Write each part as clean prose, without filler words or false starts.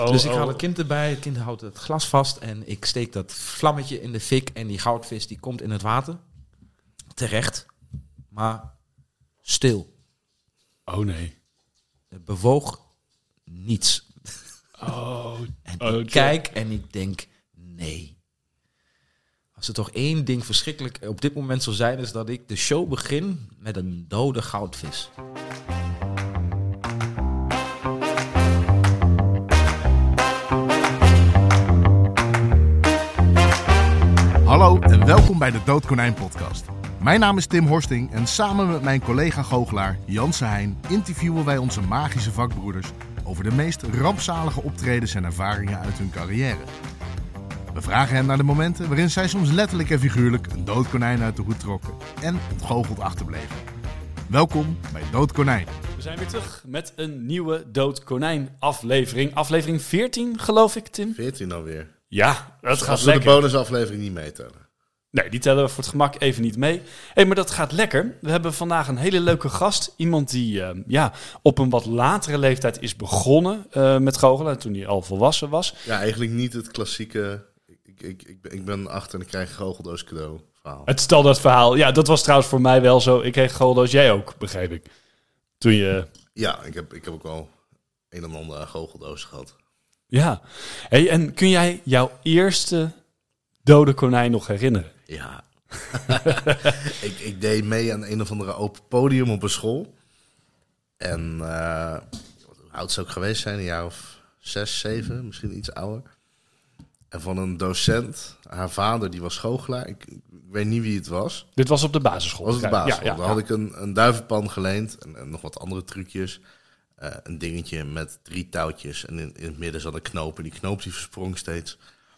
Dus ik haal het kind erbij, het kind houdt het glas vast en ik steek dat vlammetje in de fik en die goudvis die komt in het water. Terecht, maar stil. Oh nee. Het bewoog niets. En ik kijk en ik denk, nee. Als er toch één ding verschrikkelijk op dit moment zou zijn, is dat ik de show begin met een dode goudvis. Hallo en welkom bij de Dood Konijn podcast. Mijn naam is Tim Horsting en samen met mijn collega goochelaar Janse Heijn interviewen wij onze magische vakbroeders over de meest rampzalige optredens en ervaringen uit hun carrière. We vragen hen naar de momenten waarin zij soms letterlijk en figuurlijk een dood konijn uit de hoed trokken en ontgoocheld achterbleven. Welkom bij Dood Konijn. We zijn weer terug met een nieuwe Dood Konijn aflevering. Aflevering 14 geloof ik, Tim. 14 alweer. Ja, dat gaat Als we lekker. de bonusaflevering niet meetellen. Nee, die tellen we voor het gemak even niet mee. Maar dat gaat lekker. We hebben vandaag een hele leuke gast. Iemand die op een wat latere leeftijd is begonnen met goochelen. Toen hij al volwassen was. Ja, eigenlijk niet het klassieke... Ik ben 8 en ik krijg een goocheldoos cadeau verhaal. Het standaard verhaal. Ja, dat was trouwens voor mij wel zo. Ik kreeg goocheldoos, jij ook, begreep ik. Toen je... Ja, ik heb ook wel een en ander aan goocheldoos gehad. Ja. Hey, en kun jij jouw eerste dode konijn nog herinneren? Ja. ik deed mee aan een of andere open podium op een school. En hoe oud zou ik geweest zijn? Een jaar of 6, 7, misschien iets ouder. En van een docent, haar vader, die was goochelaar. Ik weet niet wie het was. Dit was op de basisschool. Was het de basisschool. Ja. Dan had ik een duivenpan geleend en nog wat andere trucjes. Een dingetje met 3 touwtjes en in het midden zat een knoop. En die knoop die versprong steeds.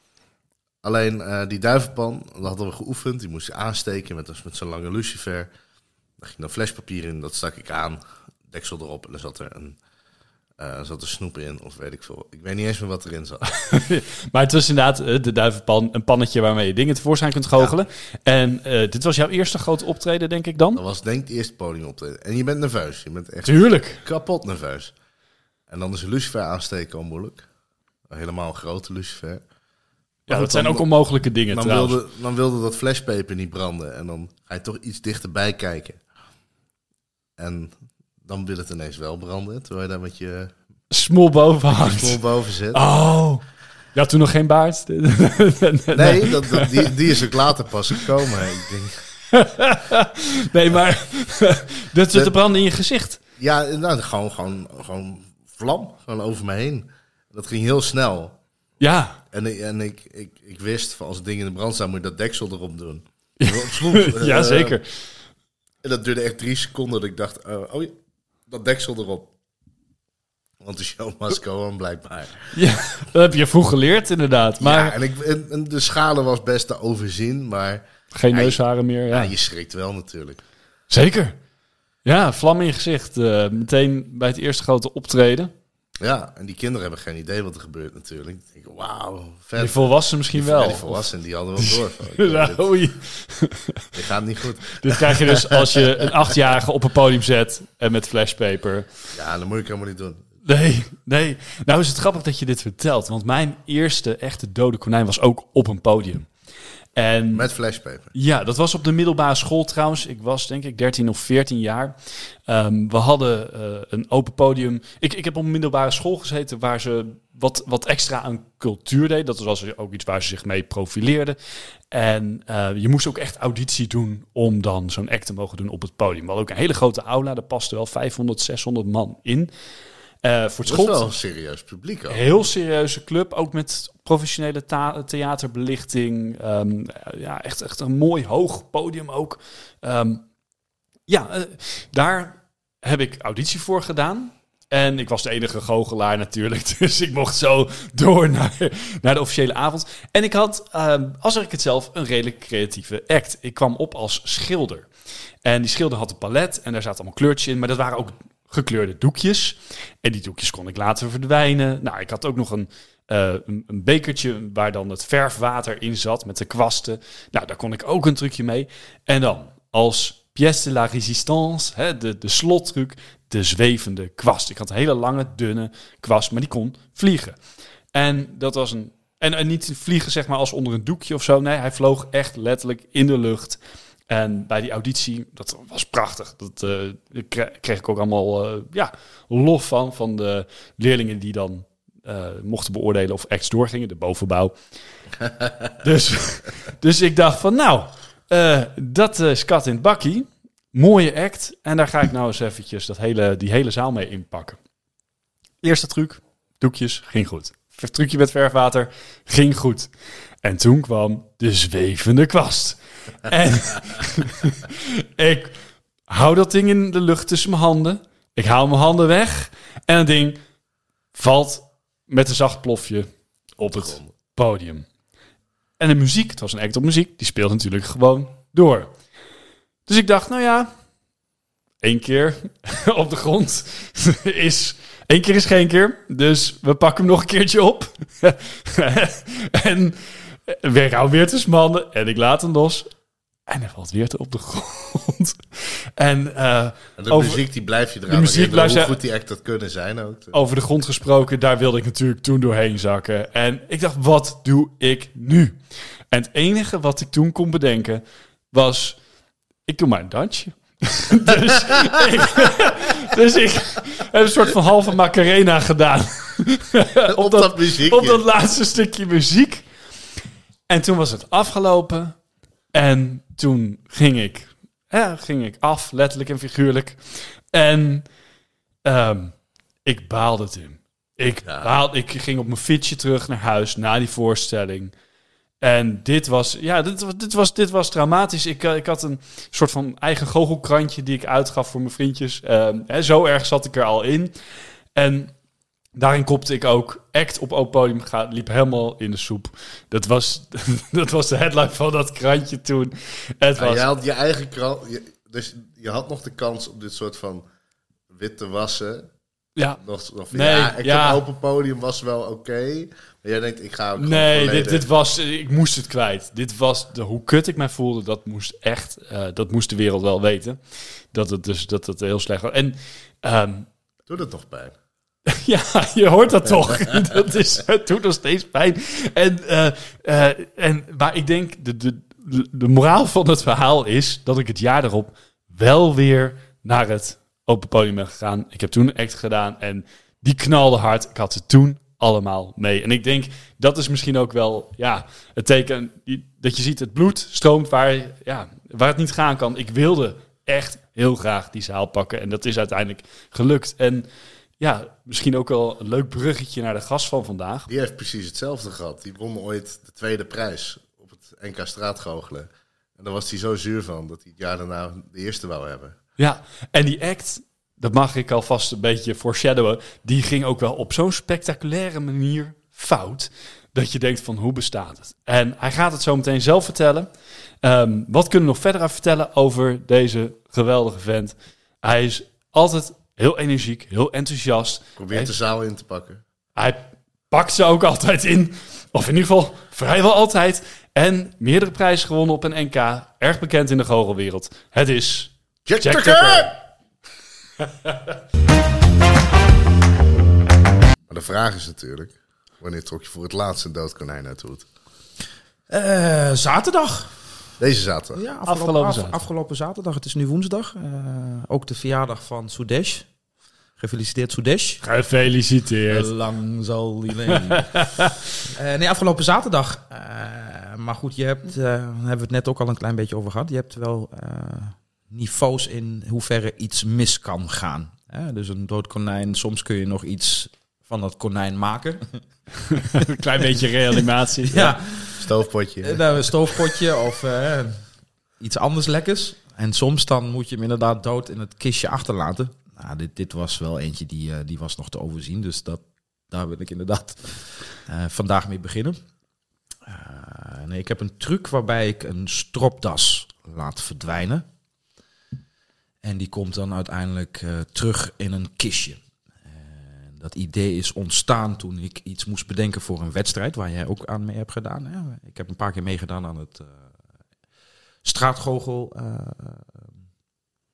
Alleen die duivenpan, dat hadden we geoefend. Die moest je aansteken met zo'n lange lucifer. Daar ging dan flespapier in, dat stak ik aan. Deksel erop en er zat er een snoep in of weet ik veel. Ik weet niet eens meer wat erin zat. Maar het was inderdaad de duivenpan, een pannetje waarmee je dingen tevoorschijn kunt goochelen. Ja. En dit was jouw eerste grote optreden, denk ik dan? Dat was denk ik het eerste podiumoptreden. En je bent nerveus. Je bent echt Tuurlijk. Kapot nerveus. En dan is een lucifer aansteken al moeilijk. Helemaal een grote lucifer. Ja, dat zijn ook onmogelijke dingen trouwens. Dan wilde dat flashpaper niet branden. En dan ga je toch iets dichterbij kijken. En dan wil het ineens wel branden. Terwijl je daar met je smol boven hangt. Smol boven zit. Oh, je had toen nog geen baard? Nee, die is ook later pas gekomen. Ik denk... Nee, maar dat zit te branden in je gezicht. Ja, nou, gewoon vlam. Gewoon over me heen. Dat ging heel snel. Ja. En ik wist, van als het ding in de brand staat, moet je dat deksel erop doen. Ja, zeker. En dat duurde echt 3 seconden dat ik dacht, dat deksel erop. Want de show must go on, blijkbaar. Ja, dat heb je vroeg geleerd, inderdaad. Maar... Ja, en de schade was best te overzien, maar... Geen neusharen meer, ja. Ja, je schrikt wel natuurlijk. Zeker. Ja, vlam in je gezicht. Meteen bij het eerste grote optreden. Ja, en die kinderen hebben geen idee wat er gebeurt natuurlijk. Ik denk, wauw, vet. Die volwassenen misschien wel. Die volwassenen, die hadden wel door. Dit gaat niet goed. Dit krijg je dus als je een 8-jarige op een podium zet en met flashpaper. Ja, dat moet ik helemaal niet doen. Nee. Nou is het grappig dat je dit vertelt. Want mijn eerste echte dode konijn was ook op een podium. En, met flashpaper? Ja, dat was op de middelbare school trouwens. Ik was denk ik 13 of 14 jaar. We hadden een open podium. Ik heb op een middelbare school gezeten waar ze wat extra aan cultuur deed. Dat was ook iets waar ze zich mee profileerden. En je moest ook echt auditie doen om dan zo'n act te mogen doen op het podium. We hadden ook een hele grote aula. Daar paste wel 500, 600 man in. Voor het dat is wel een serieus publiek ook. Heel serieuze club, ook met professionele theaterbelichting. Echt een mooi hoog podium ook. Daar heb ik auditie voor gedaan. En ik was de enige goochelaar natuurlijk. Dus ik mocht zo door naar de officiële avond. En ik had, als ik het zelf, een redelijk creatieve act. Ik kwam op als schilder. En die schilder had een palet en daar zaten allemaal kleurtjes in. Maar dat waren ook gekleurde doekjes. En die doekjes kon ik laten verdwijnen. Nou, ik had ook nog een bekertje waar dan het verfwater in zat met de kwasten. Nou, daar kon ik ook een trucje mee. En dan, als pièce de la résistance, hè, de slottruc, de zwevende kwast. Ik had een hele lange, dunne kwast, maar die kon vliegen. En dat was en niet vliegen zeg maar als onder een doekje of zo. Nee, hij vloog echt letterlijk in de lucht. En bij die auditie, dat was prachtig. Dat kreeg ik ook allemaal lof van de leerlingen die dan mochten beoordelen of acts doorgingen, de bovenbouw. dus ik dacht van dat is kat in het bakkie. Mooie act. En daar ga ik nou eens eventjes die hele zaal mee inpakken. Eerste truc, doekjes, ging goed. Trucje met verfwater, ging goed. En toen kwam de zwevende kwast. En ik hou dat ding in de lucht tussen mijn handen. Ik haal mijn handen weg. En het ding valt met een zacht plofje op het podium. En de muziek, het was een act op muziek, die speelt natuurlijk gewoon door. Dus ik dacht, 1 keer op de grond is 1 keer is geen keer. Dus we pakken hem nog een keertje op. En ik hou weer tussen mijn handen en ik laat hem los. En hij valt weer op de grond. En de muziek die blijf je eraan. De muziek blijft hoe goed die act dat kunnen zijn ook. Over de grond gesproken, daar wilde ik natuurlijk toen doorheen zakken. En ik dacht, wat doe ik nu? En het enige wat ik toen kon bedenken was, ik doe maar een dansje. dus ik heb een soort van halve Macarena gedaan. op dat laatste stukje muziek. En toen was het afgelopen. En toen ging ik af, letterlijk en figuurlijk. En ik baalde, Tim. Ik ging op mijn fietsje terug naar huis na die voorstelling. En dit was dramatisch. Ik had een soort van eigen goochelkrantje die ik uitgaf voor mijn vriendjes. Zo erg zat ik er al in. En daarin kopte ik ook act op open podium, liep helemaal in de soep. Dat was de headline van dat krantje toen. Je had je eigen krant, dus je had nog de kans om dit soort van wit te wassen. Ja. Op open podium was wel oké. Maar jij denkt, ik ga ook ik moest het kwijt. Dit was hoe kut ik mij voelde, dat moest de wereld wel weten. Dat het heel slecht was. En doet het toch pijn? Ja, je hoort dat toch. Het doet nog steeds pijn. Maar ik denk, de moraal van het verhaal is dat ik het jaar erop wel weer naar het open podium ben gegaan. Ik heb toen een act gedaan en die knalde hard. Ik had ze toen allemaal mee. En ik denk, dat is misschien ook wel het teken dat je ziet, het bloed stroomt waar het niet gaan kan. Ik wilde echt heel graag die zaal pakken en dat is uiteindelijk gelukt. En misschien ook wel een leuk bruggetje naar de gast van vandaag. Die heeft precies hetzelfde gehad. Die won ooit de 2e prijs op het NK straatgoochelen. En daar was hij zo zuur van dat hij het jaar daarna de eerste wou hebben. Ja, en die act, dat mag ik alvast een beetje foreshadowen, die ging ook wel op zo'n spectaculaire manier fout, dat je denkt van, hoe bestaat het? En hij gaat het zo meteen zelf vertellen. Wat kunnen we nog verder vertellen over deze geweldige vent? Hij is altijd heel energiek, heel enthousiast. Probeert de zaal in te pakken. Hij pakt ze ook altijd in. Of in ieder geval vrijwel altijd. En meerdere prijzen gewonnen op een NK. Erg bekend in de goochelwereld. Het is Jack Tucker! Maar de vraag is natuurlijk, wanneer trok je voor het laatst een dood konijn uit de hoed? Zaterdag. Deze zaterdag? Ja, afgelopen zaterdag. Het is nu woensdag. Ook de verjaardag van Sudesh. Gefeliciteerd, Sudesh. Gefeliciteerd. Lang zal die leven. Afgelopen zaterdag. Maar goed, daar hebben we het net ook al een klein beetje over gehad. Je hebt wel niveaus in hoeverre iets mis kan gaan. Dus een dood konijn, soms kun je nog iets van dat konijn maken. Een klein beetje reanimatie. Ja. Stoofpotje. Een stoofpotje of iets anders lekkers. En soms dan moet je hem inderdaad dood in het kistje achterlaten. Nou, dit was wel eentje die was nog te overzien. Dus daar wil ik inderdaad vandaag mee beginnen. Ik heb een truc waarbij ik een stropdas laat verdwijnen. En die komt dan uiteindelijk terug in een kistje. Dat idee is ontstaan toen ik iets moest bedenken voor een wedstrijd, waar jij ook aan mee hebt gedaan. Ik heb een paar keer meegedaan aan het straatgoochel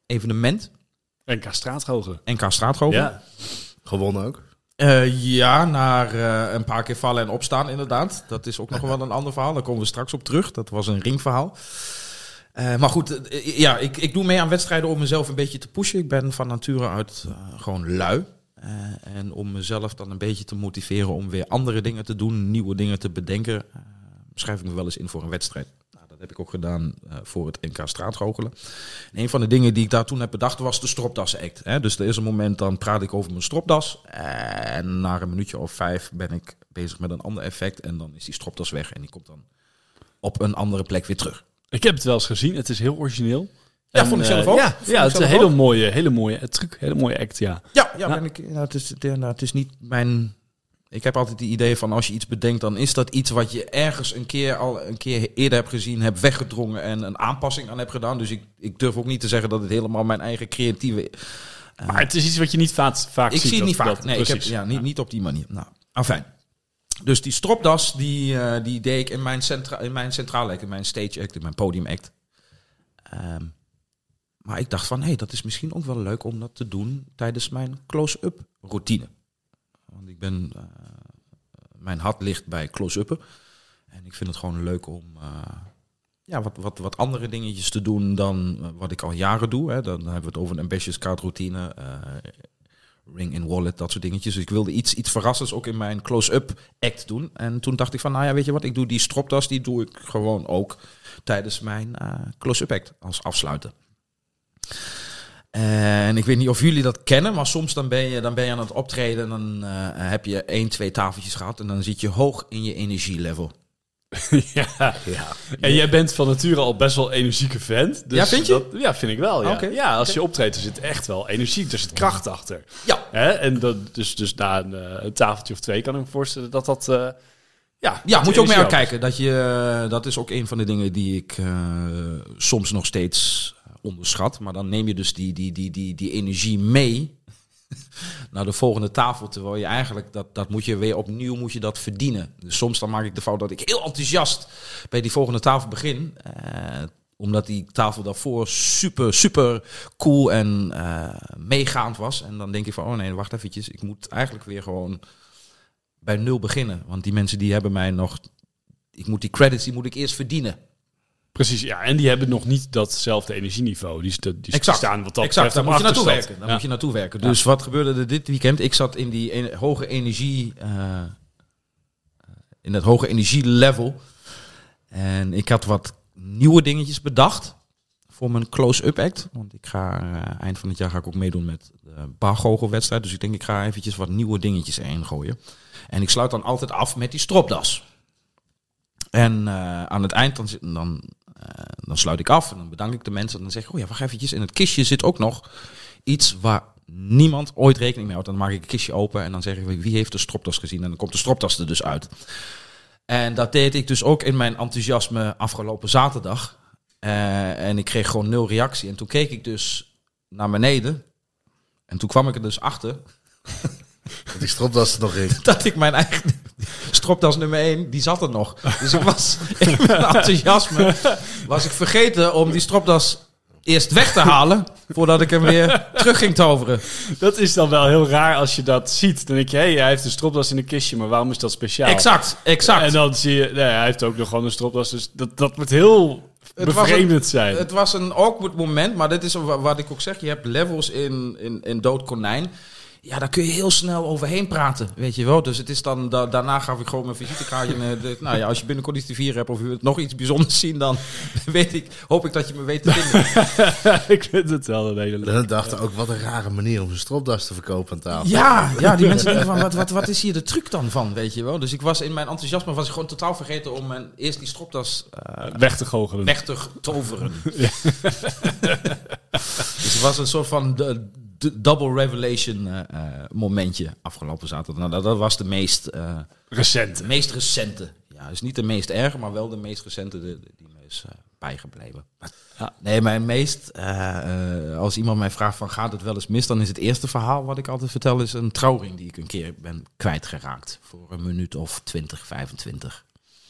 evenement. NK straatgoochelen. NK straatgoochelen. Ja. Gewonnen ook. Naar een paar keer vallen en opstaan inderdaad. Dat is ook nog wel een ander verhaal. Daar komen we straks op terug. Dat was een ringverhaal. Maar goed, ik doe mee aan wedstrijden om mezelf een beetje te pushen. Ik ben van nature uit gewoon lui. En om mezelf dan een beetje te motiveren om weer andere dingen te doen, nieuwe dingen te bedenken, schrijf ik me wel eens in voor een wedstrijd. Nou, dat heb ik ook gedaan voor het NK straatgoochelen. En een van de dingen die ik daar toen heb bedacht was de stropdas-act. Dus er is een moment, dan praat ik over mijn stropdas. En na een minuutje of 5 ben ik bezig met een ander effect. En dan is die stropdas weg en die komt dan op een andere plek weer terug. Ik heb het wel eens gezien. Het is heel origineel. Ja, vond ik zelf ook. Ja, het is een hele mooie truc, hele mooie act, ja. Het is niet mijn... Ik heb altijd het idee van als je iets bedenkt, dan is dat iets wat je ergens een keer eerder hebt gezien, hebt weggedrongen en een aanpassing aan hebt gedaan. Dus ik durf ook niet te zeggen dat het helemaal mijn eigen creatieve... maar het is iets wat je niet vaak ziet. Ik zie het niet vaak. Nee, niet op die manier. Nou, afijn. Dus die stropdas, die deed ik in mijn centrale act, in mijn stage act, in mijn podium act. Maar ik dacht van, dat is misschien ook wel leuk om dat te doen tijdens mijn close-up routine. Want ik ben, mijn hart ligt bij close-uppen. En ik vind het gewoon leuk om wat andere dingetjes te doen dan wat ik al jaren doe. Hè. Dan hebben we het over een ambitious card routine, ring in wallet, dat soort dingetjes. Dus ik wilde iets verrassends ook in mijn close-up act doen. En toen dacht ik van, weet je wat, ik doe die stropdas, die doe ik gewoon ook tijdens mijn close-up act als afsluiten. En ik weet niet of jullie dat kennen, maar soms dan ben je aan het optreden en dan heb je 1-2 tafeltjes gehad en dan zit je hoog in je energielevel. Ja. En jij bent van nature al best wel energieke vent. Dus ja, vind je? Ja, vind ik wel. Ja, Okay. Als je optreedt, er zit echt wel energie, er zit kracht achter. Ja. En dus na een tafeltje of 2 kan ik me voorstellen dat dat... moet je ook mee uitkijken. Dat is ook een van de dingen die ik soms nog steeds onderschat. Maar dan neem je dus die energie mee naar de volgende tafel. Terwijl je eigenlijk, dat moet je weer opnieuw moet je dat verdienen. Dus soms dan maak ik de fout dat ik heel enthousiast bij die volgende tafel begin. Omdat die tafel daarvoor super, super cool en meegaand was. En dan denk ik van, wacht eventjes. Ik moet eigenlijk weer gewoon bij 0 beginnen. Want die mensen die hebben mij nog... die credits die moet ik eerst verdienen. Precies, ja. En die hebben nog niet datzelfde energieniveau. Die staan wat dat exact, daar moet je naartoe werken. Moet je naartoe werken. Dus wat gebeurde er dit weekend? Ik zat in die hoge energie... in het hoge energielevel. En ik had wat nieuwe dingetjes bedacht voor mijn close-up act. Want ik ga eind van het jaar ga ik ook meedoen met de bargoochelwedstrijd. Dus ik denk ik ga eventjes wat nieuwe dingetjes erin gooien. En ik sluit dan altijd af met die stropdas. En aan het eind dan sluit ik af en dan bedank ik de mensen. En dan zeg ik, wacht eventjes, in het kistje zit ook nog iets waar niemand ooit rekening mee houdt. Dan maak ik het kistje open en dan zeg ik, wie heeft de stropdas gezien? En dan komt de stropdas er dus uit. En dat deed ik dus ook in mijn enthousiasme afgelopen zaterdag. En ik kreeg gewoon 0 reactie. En toen keek ik dus naar beneden. En toen kwam ik er dus achter... Die stropdas er nog in. Dat ik mijn eigen stropdas nummer 1, die zat er nog. Dus ik was in mijn enthousiasme was ik vergeten om die stropdas eerst weg te halen voordat ik hem weer terug ging toveren. Dat is dan wel heel raar als je dat ziet. Dan denk je, hij heeft een stropdas in een kistje, maar waarom is dat speciaal? Exact. En dan zie je, hij heeft ook nog gewoon een stropdas, dus dat moet heel bevreemdend zijn. Het was een awkward moment, maar dit is wat ik ook zeg. Je hebt levels in Dood Konijn. Ja, daar kun je heel snel overheen praten, weet je wel. Dus het is dan, daarna gaf ik gewoon mijn visitekaartje. Als je binnenkort iets te vieren hebt of je wilt nog iets bijzonders zien, dan hoop ik dat je me weet te vinden. Ik vind het wel een hele leuke. En dachten ook, wat een rare manier om een stropdas te verkopen aan tafel. Ja, die mensen denken van, wat is hier de truc dan van, weet je wel. Dus ik was in mijn enthousiasme gewoon totaal vergeten om eerst die stropdas weg te goochelen. Weg te toveren. Ja. Dus het was een soort van... De double revelation momentje afgelopen zaterdag. Nou, dat was de meest recente. Ja, dus niet de meest erge, maar wel de meest recente die me is bijgebleven. Ja. Nee, mijn meest... als iemand mij vraagt van gaat het wel eens mis, dan is het eerste verhaal wat ik altijd vertel is een trouwring die ik een keer ben kwijtgeraakt. Voor een minuut of 20, 25.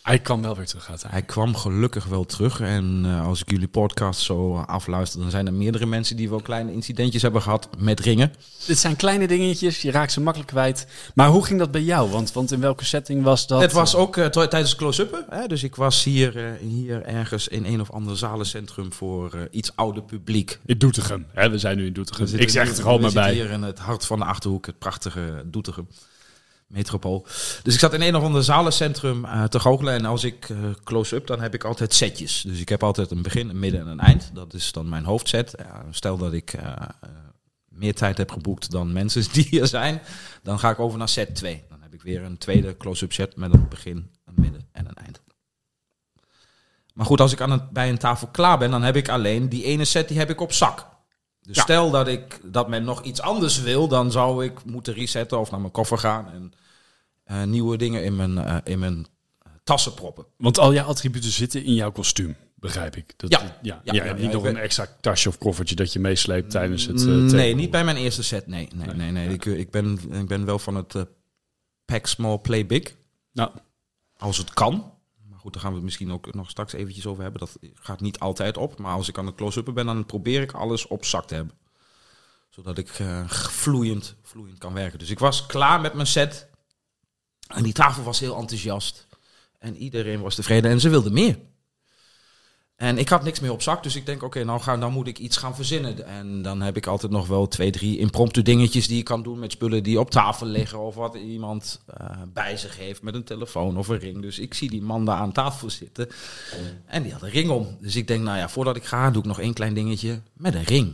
Hij kwam wel weer terug uit. Hij kwam gelukkig wel terug. En als ik jullie podcast zo afluister, dan zijn er meerdere mensen die wel kleine incidentjes hebben gehad met ringen. Dit zijn kleine dingetjes, je raakt ze makkelijk kwijt. Maar hoe ging dat bij jou? Want in welke setting was dat? Het was ook tijdens close-uppen. Dus ik was hier ergens in een of ander zalencentrum voor iets ouder publiek. In Doetinchem. We zijn nu in Doetinchem. Ik zeg het er gewoon maar bij. Hier in het hart van de Achterhoek, het prachtige Doetinchem. Metropool. Dus ik zat in een of ander zalencentrum te goochelen. En als ik close-up, dan heb ik altijd setjes. Dus ik heb altijd een begin, een midden en een eind. Dat is dan mijn hoofdset. Stel dat ik meer tijd heb geboekt dan mensen die hier zijn, dan ga ik over naar set 2. Dan heb ik weer een tweede close-up set met een begin, een midden en een eind. Maar goed, als ik bij een tafel klaar ben, dan heb ik alleen die ene set, die heb ik op zak. Dus stel dat men nog iets anders wil, dan zou ik moeten resetten of naar mijn koffer gaan en nieuwe dingen in mijn tassen proppen. Want al jouw attributen zitten in jouw kostuum, begrijp ik. Niet nog een extra tasje of koffertje dat je meesleept tijdens het nee, niet bij mijn eerste set. Nee. Ik ben wel van het pack small, play big. Nou. Als het kan. Maar goed, daar gaan we het misschien ook nog straks eventjes over hebben. Dat gaat niet altijd op. Maar als ik aan het close-uppen ben, dan probeer ik alles op zak te hebben. Zodat ik vloeiend kan werken. Dus ik was klaar met mijn set. En die tafel was heel enthousiast. En iedereen was tevreden. En ze wilden meer. En ik had niks meer op zak. Dus ik denk, oké, nou moet ik iets gaan verzinnen. En dan heb ik altijd nog wel 2-3 impromptu dingetjes die ik kan doen met spullen die op tafel liggen. Of wat iemand bij zich heeft met een telefoon of een ring. Dus ik zie die man daar aan tafel zitten. En die had een ring om. Dus ik denk, nou ja, voordat ik ga, doe ik nog 1 klein dingetje met een ring.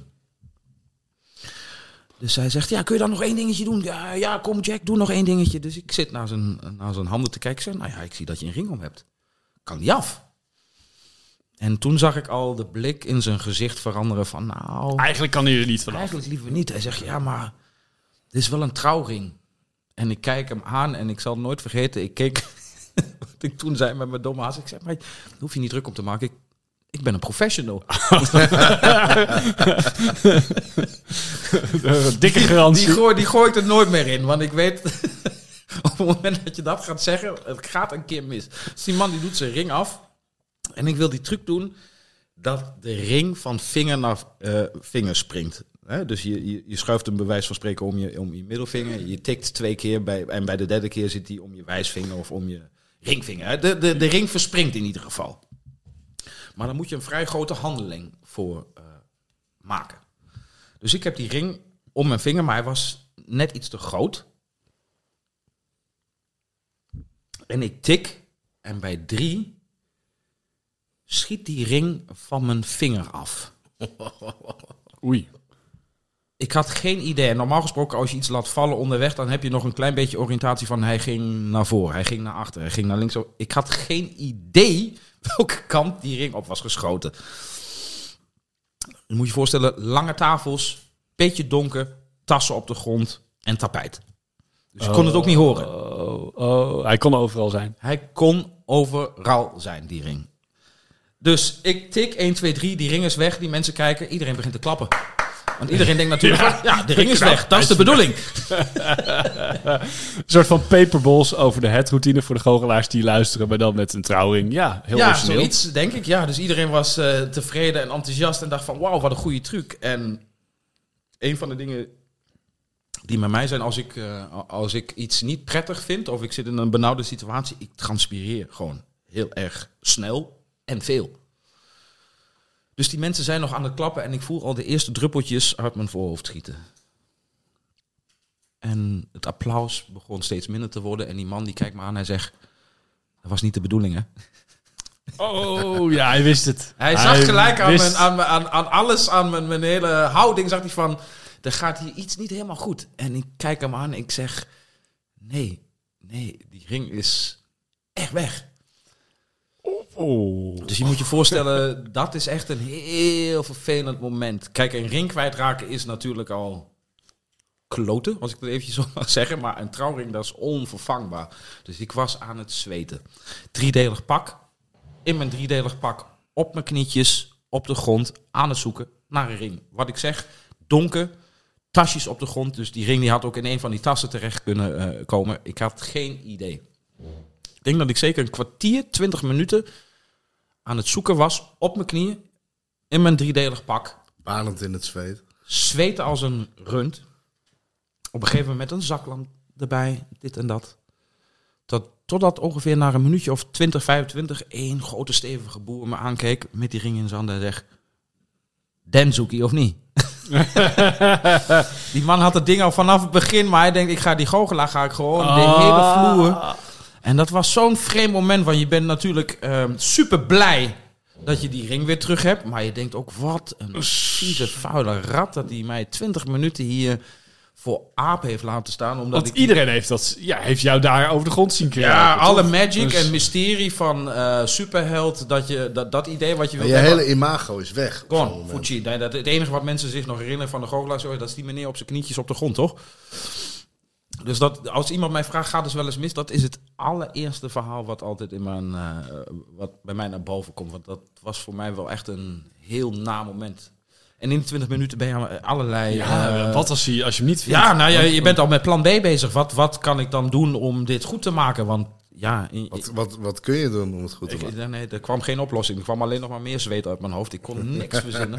Dus hij zegt, ja, kun je dan nog 1 dingetje doen? Ja, kom Jack, doe nog 1 dingetje. Dus ik zit naar zijn handen te kijken. Ik zeg, nou ja, ik zie dat je een ring om hebt. Kan die af? En toen zag ik al de blik in zijn gezicht veranderen van, nou... Eigenlijk kan hij er niet vanaf. Eigenlijk liever niet. Hij zegt, ja, maar dit is wel een trouwring. En ik kijk hem aan en ik zal het nooit vergeten. Ik keek, wat ik toen zei met mijn domme haast. Ik zei, maar daar hoef je niet druk om te maken. Ik ben een professional. Dikke garantie. Die gooi ik er nooit meer in. Want ik weet, op het moment dat je dat gaat zeggen, het gaat een keer mis. Dus die man die doet zijn ring af. En ik wil die truc doen dat de ring van vinger naar vinger springt. Dus je schuift hem bij wijze van spreken om je middelvinger. Je tikt 2 keer en bij de derde keer zit hij om je wijsvinger of om je ringvinger. De ring verspringt in ieder geval. Maar dan moet je een vrij grote handeling voor maken. Dus ik heb die ring om mijn vinger, maar hij was net iets te groot. En ik tik en bij 3... schiet die ring van mijn vinger af. Oei. Ik had geen idee. Normaal gesproken, als je iets laat vallen onderweg, dan heb je nog een klein beetje oriëntatie van hij ging naar voren, hij ging naar achter, hij ging naar links. Ik had geen idee welke kant die ring op was geschoten. Je moet je voorstellen, lange tafels, beetje donker, tassen op de grond en tapijt. Dus je kon het ook niet horen. Hij kon overal zijn. Hij kon overal zijn, die ring. Dus ik tik 1, 2, 3, die ring is weg, die mensen kijken, iedereen begint te klappen. Want iedereen denkt natuurlijk, de ring is weg, dat is de bedoeling. Een soort van paperballs over de headroutine voor de goochelaars die luisteren, maar dan met een trouwring. Ja, heel origineel. Zoiets denk ik. Ja, dus iedereen was tevreden en enthousiast en dacht van, wauw, wat een goede truc. En een van de dingen die met mij zijn, als ik iets niet prettig vind of ik zit in een benauwde situatie, ik transpireer gewoon heel erg snel en veel. Dus die mensen zijn nog aan het klappen en ik voel al de eerste druppeltjes uit mijn voorhoofd schieten. En het applaus begon steeds minder te worden en die man die kijkt me aan en hij zegt, dat was niet de bedoeling, hè? Oh, ja, hij wist het. Hij zag gelijk aan alles, aan mijn hele houding, zag hij van, er gaat hier iets niet helemaal goed. En ik kijk hem aan en ik zeg, nee, die ring is echt weg. Oh. Dus je moet je voorstellen, dat is echt een heel vervelend moment. Kijk, een ring kwijtraken is natuurlijk al kloten, als ik het eventjes zo mag zeggen. Maar een trouwring, dat is onvervangbaar. Dus ik was aan het zweten. 3-delig pak. In mijn 3-delig pak op mijn knietjes, op de grond, aan het zoeken naar een ring. Wat ik zeg, donker, tasjes op de grond. Dus die ring die had ook in een van die tassen terecht kunnen komen. Ik had geen idee. denk dat ik zeker een kwartier, 20 minuten aan het zoeken was op mijn knieën. In mijn 3-delig pak. Balend in het zweet. Zweten als een rund. Op een gegeven moment een zaklamp erbij. Dit en dat. Totdat ongeveer na een minuutje of 20, 25... één grote stevige boer me aankeek met die ring in zijn handen en zegt... Denzuki of niet? Die man had het ding al vanaf het begin, maar hij denkt, ik ga die goochelaar, ga ik gewoon de hele vloer. En dat was zo'n vreemd moment, want je bent natuurlijk super blij dat je die ring weer terug hebt. Maar je denkt ook, wat een vieze, vuile rat dat hij mij 20 minuten hier voor aap heeft laten staan. Omdat Want iedereen heeft jou daar over de grond zien krijgen. Ja, alle magic en mysterie van superheld, dat idee wat je wil je hele imago is weg. Gewoon, Fuji. Nee, het enige wat mensen zich nog herinneren van de goochelaar, dat is die meneer op zijn knietjes op de grond, toch? Dus dat, als iemand mij vraagt, gaat dus wel eens mis, dat is het allereerste verhaal wat altijd wat bij mij naar boven komt. Want dat was voor mij wel echt een heel na moment. En in 20 minuten ben je allerlei... wat als je hem niet vindt? Ja, nou ja, je bent al met plan B bezig. Wat kan ik dan doen om dit goed te maken? Want ja... Wat kun je doen om het goed te maken? Nee, er kwam geen oplossing. Er kwam alleen nog maar meer zweet uit mijn hoofd. Ik kon niks verzinnen.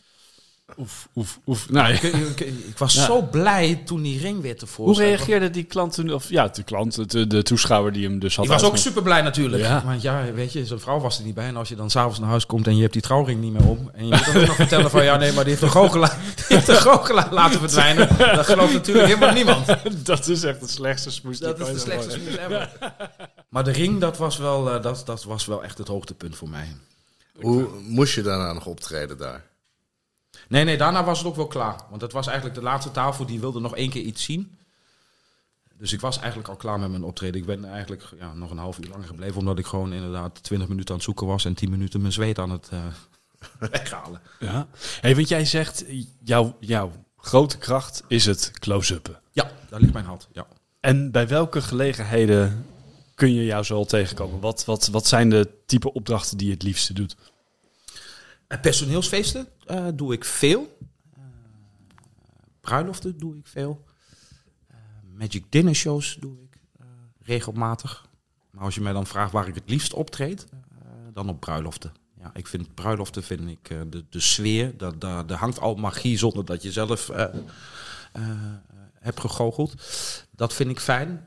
Oef. Nou, ik was zo blij toen die ring weer tevoorschijn. Hoe reageerde die klant toen? Of ja, de klant, de toeschouwer die hem dus had. Die was ook super blij natuurlijk. Ja. Want ja, weet je, zijn vrouw was er niet bij. En als je dan s'avonds naar huis komt en je hebt die trouwring niet meer om. En je moet dan ook nog vertellen van, ja nee, maar die heeft de goochelaar laten verdwijnen. Dat gelooft natuurlijk helemaal niemand. Dat is echt het slechtste smoes. Dat is de slechtste smoes ever. Maar de ring, dat was wel echt het hoogtepunt voor mij. Hoe moest je daarna nog optreden daar? Nee, daarna was het ook wel klaar. Want dat was eigenlijk de laatste tafel, die wilde nog 1 keer iets zien. Dus ik was eigenlijk al klaar met mijn optreden. Ik ben eigenlijk nog een half uur langer gebleven, omdat ik gewoon inderdaad 20 minuten aan het zoeken was en 10 minuten mijn zweet aan het weghalen. Ja. Hey, want jij zegt, jouw grote kracht is het close-uppen. Ja, daar ligt mijn hand, ja. En bij welke gelegenheden kun je jou zo al tegenkomen? Wat zijn de type opdrachten die je het liefste doet? Personeelsfeesten doe ik veel. Bruiloften doe ik veel. Magic dinner shows doe ik regelmatig. Maar als je mij dan vraagt waar ik het liefst optreed, dan op bruiloften. Ja, ik vind bruiloften, de sfeer, daar hangt al magie zonder dat je zelf hebt gegoocheld. Dat vind ik fijn.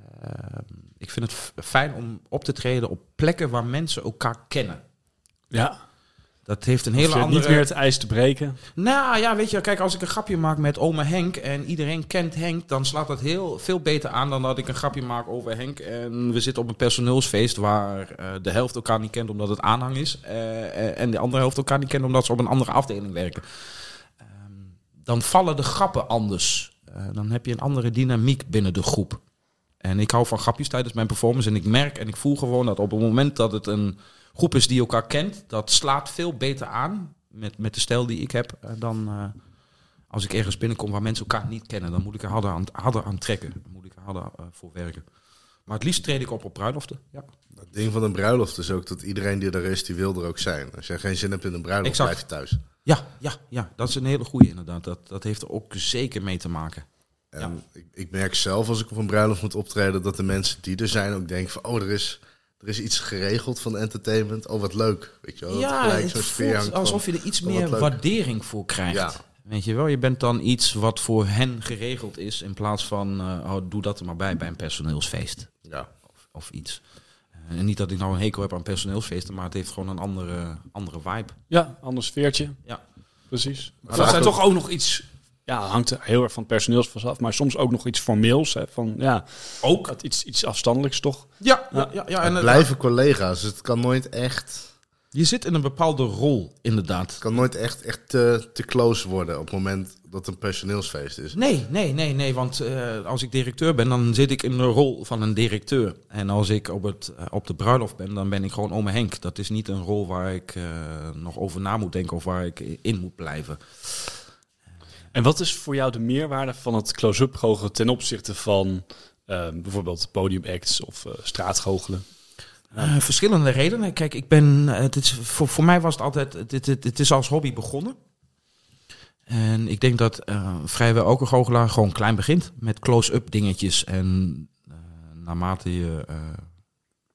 Ik vind het fijn om op te treden op plekken waar mensen elkaar kennen. Ja. Dat heeft een hele andere... Niet meer het ijs te breken. Nou ja, weet je, kijk, als ik een grapje maak met oma Henk en iedereen kent Henk, dan slaat dat heel veel beter aan dan dat ik een grapje maak over Henk en we zitten op een personeelsfeest waar de helft elkaar niet kent omdat het aanhang is en de andere helft elkaar niet kent omdat ze op een andere afdeling werken. Dan vallen de grappen anders. Dan heb je een andere dynamiek binnen de groep. En ik hou van grapjes tijdens mijn performance en ik merk en ik voel gewoon dat op het moment dat het een groep is die elkaar kent, dat slaat veel beter aan met de stijl die ik heb dan als ik ergens binnenkom waar mensen elkaar niet kennen. Dan moet ik er harder aan trekken. Dan moet ik er harder voor werken. Maar het liefst treed ik op bruiloften. Ja. Het ding van een bruiloft is ook dat iedereen die er is, die wil er ook zijn. Als je geen zin hebt in een bruiloft, exact. Blijf je thuis. Ja, dat is een hele goeie inderdaad. Dat heeft er ook zeker mee te maken. En ik merk zelf als ik op een bruiloft moet optreden, dat de mensen die er zijn ook denken van, er is iets geregeld van entertainment. Oh, wat leuk. Weet je wel, ja, gelijk het zo'n sfeer voelt alsof je er iets van, meer waardering voor krijgt. Ja. Weet je wel, je bent dan iets wat voor hen geregeld is in plaats van, doe dat er maar bij een personeelsfeest. Ja. Of iets. En niet dat ik nou een hekel heb aan personeelsfeesten, maar het heeft gewoon een andere vibe. Ja, ander sfeertje. Ja. Precies. Maar dat zijn toch ook nog iets... Ja, hangt heel erg van het personeelsvast af, maar soms ook nog iets formeels. Hè, van, ja, ook iets afstandelijks toch? Ja. En het blijven collega's. Het kan nooit echt... Je zit in een bepaalde rol, inderdaad. Het kan nooit echt te close worden op het moment dat een personeelsfeest is. Nee. Want als ik directeur ben, dan zit ik in de rol van een directeur. En als ik op de bruiloft ben, dan ben ik gewoon ome Henk. Dat is niet een rol waar ik nog over na moet denken of waar ik in moet blijven. En wat is voor jou de meerwaarde van het close-up goochelen ten opzichte van bijvoorbeeld podiumacts of straatgoochelen? Verschillende redenen. Kijk, voor mij was het altijd, het is als hobby begonnen. En ik denk dat vrijwel elke goochelaar gewoon klein begint met close-up dingetjes. En naarmate je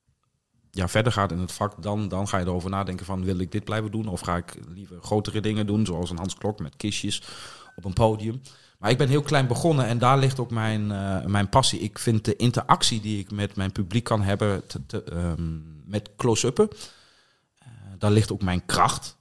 verder gaat in het vak, dan ga je erover nadenken van, wil ik dit blijven doen? Of ga ik liever grotere dingen doen, zoals een Hans Klok met kistjes op een podium? Maar ik ben heel klein begonnen en daar ligt ook mijn passie. Ik vind de interactie die ik met mijn publiek kan hebben met close-uppen, daar ligt ook mijn kracht.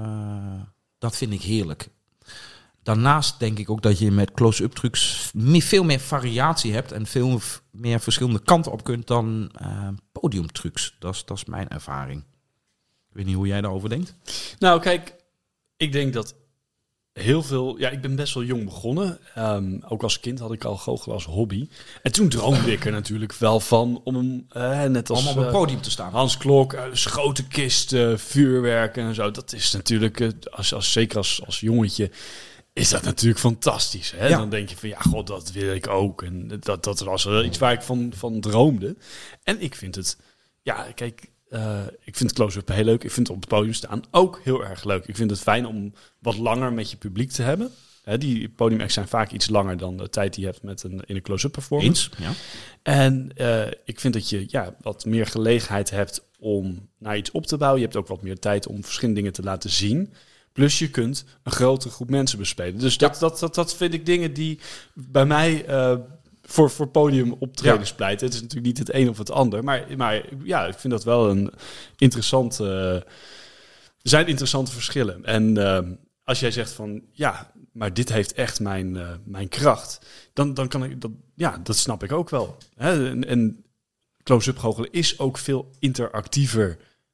Dat vind ik heerlijk. Daarnaast denk ik ook dat je met close-up trucs veel meer variatie hebt en veel meer verschillende kanten op kunt dan podiumtrucs. Dat is mijn ervaring. Ik weet niet hoe jij daarover denkt. Nou, kijk, ik denk dat heel veel... Ja, ik ben best wel jong begonnen. Ook als kind had ik al goochelen als hobby. En toen droomde ik er natuurlijk wel van om net als... Om op een podium te staan. Hans Klok, grote kisten, vuurwerk en zo. Dat is natuurlijk, zeker als jongetje, is dat natuurlijk fantastisch. Hè? Ja. Dan denk je van, ja, god, dat wil ik ook. En dat was iets waar ik van droomde. En ik vind het... Ja, kijk... ik vind close-up heel leuk. Ik vind het op het podium staan ook heel erg leuk. Ik vind het fijn om wat langer met je publiek te hebben. Die podiumacts zijn vaak iets langer dan de tijd die je hebt in een close-up performance. Ja. En ik vind dat je wat meer gelegenheid hebt om naar iets op te bouwen. Je hebt ook wat meer tijd om verschillende dingen te laten zien. Plus je kunt een grotere groep mensen bespelen. Dus dat vind ik dingen die bij mij... Voor podium optredens pleiten. Het is natuurlijk niet het een of het ander. Maar ja, ik vind dat wel een interessant... er zijn interessante verschillen. En als jij zegt van... Ja, maar dit heeft echt mijn kracht. Dan kan ik... Dat snap ik ook wel. Hè? En close-up goochelen is ook veel interactiever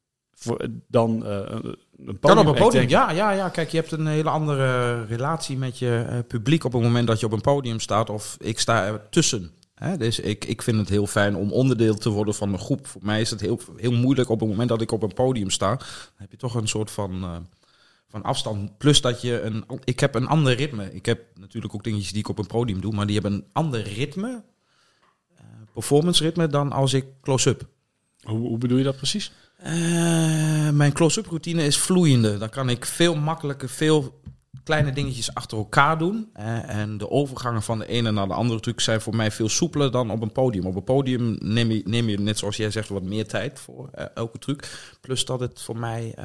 dan een podium. Dan op een podium, ja. Kijk, je hebt een hele andere relatie met je publiek op het moment dat je op een podium staat. Of ik sta er tussen. Dus ik vind het heel fijn om onderdeel te worden van een groep. Voor mij is het heel moeilijk op het moment dat ik op een podium sta. Dan heb je toch een soort van afstand. Plus dat ik heb een ander ritme. Ik heb natuurlijk ook dingetjes die ik op een podium doe. Maar die hebben een ander ritme. Performance ritme dan als ik close-up. Hoe bedoel je dat precies? Mijn close-up routine is vloeiende. Dan kan ik veel makkelijker, veel kleine dingetjes achter elkaar doen. En de overgangen van de ene naar de andere truc zijn voor mij veel soepeler dan op een podium. Op een podium neem je net zoals jij zegt, wat meer tijd voor elke truc. Plus dat het voor mij...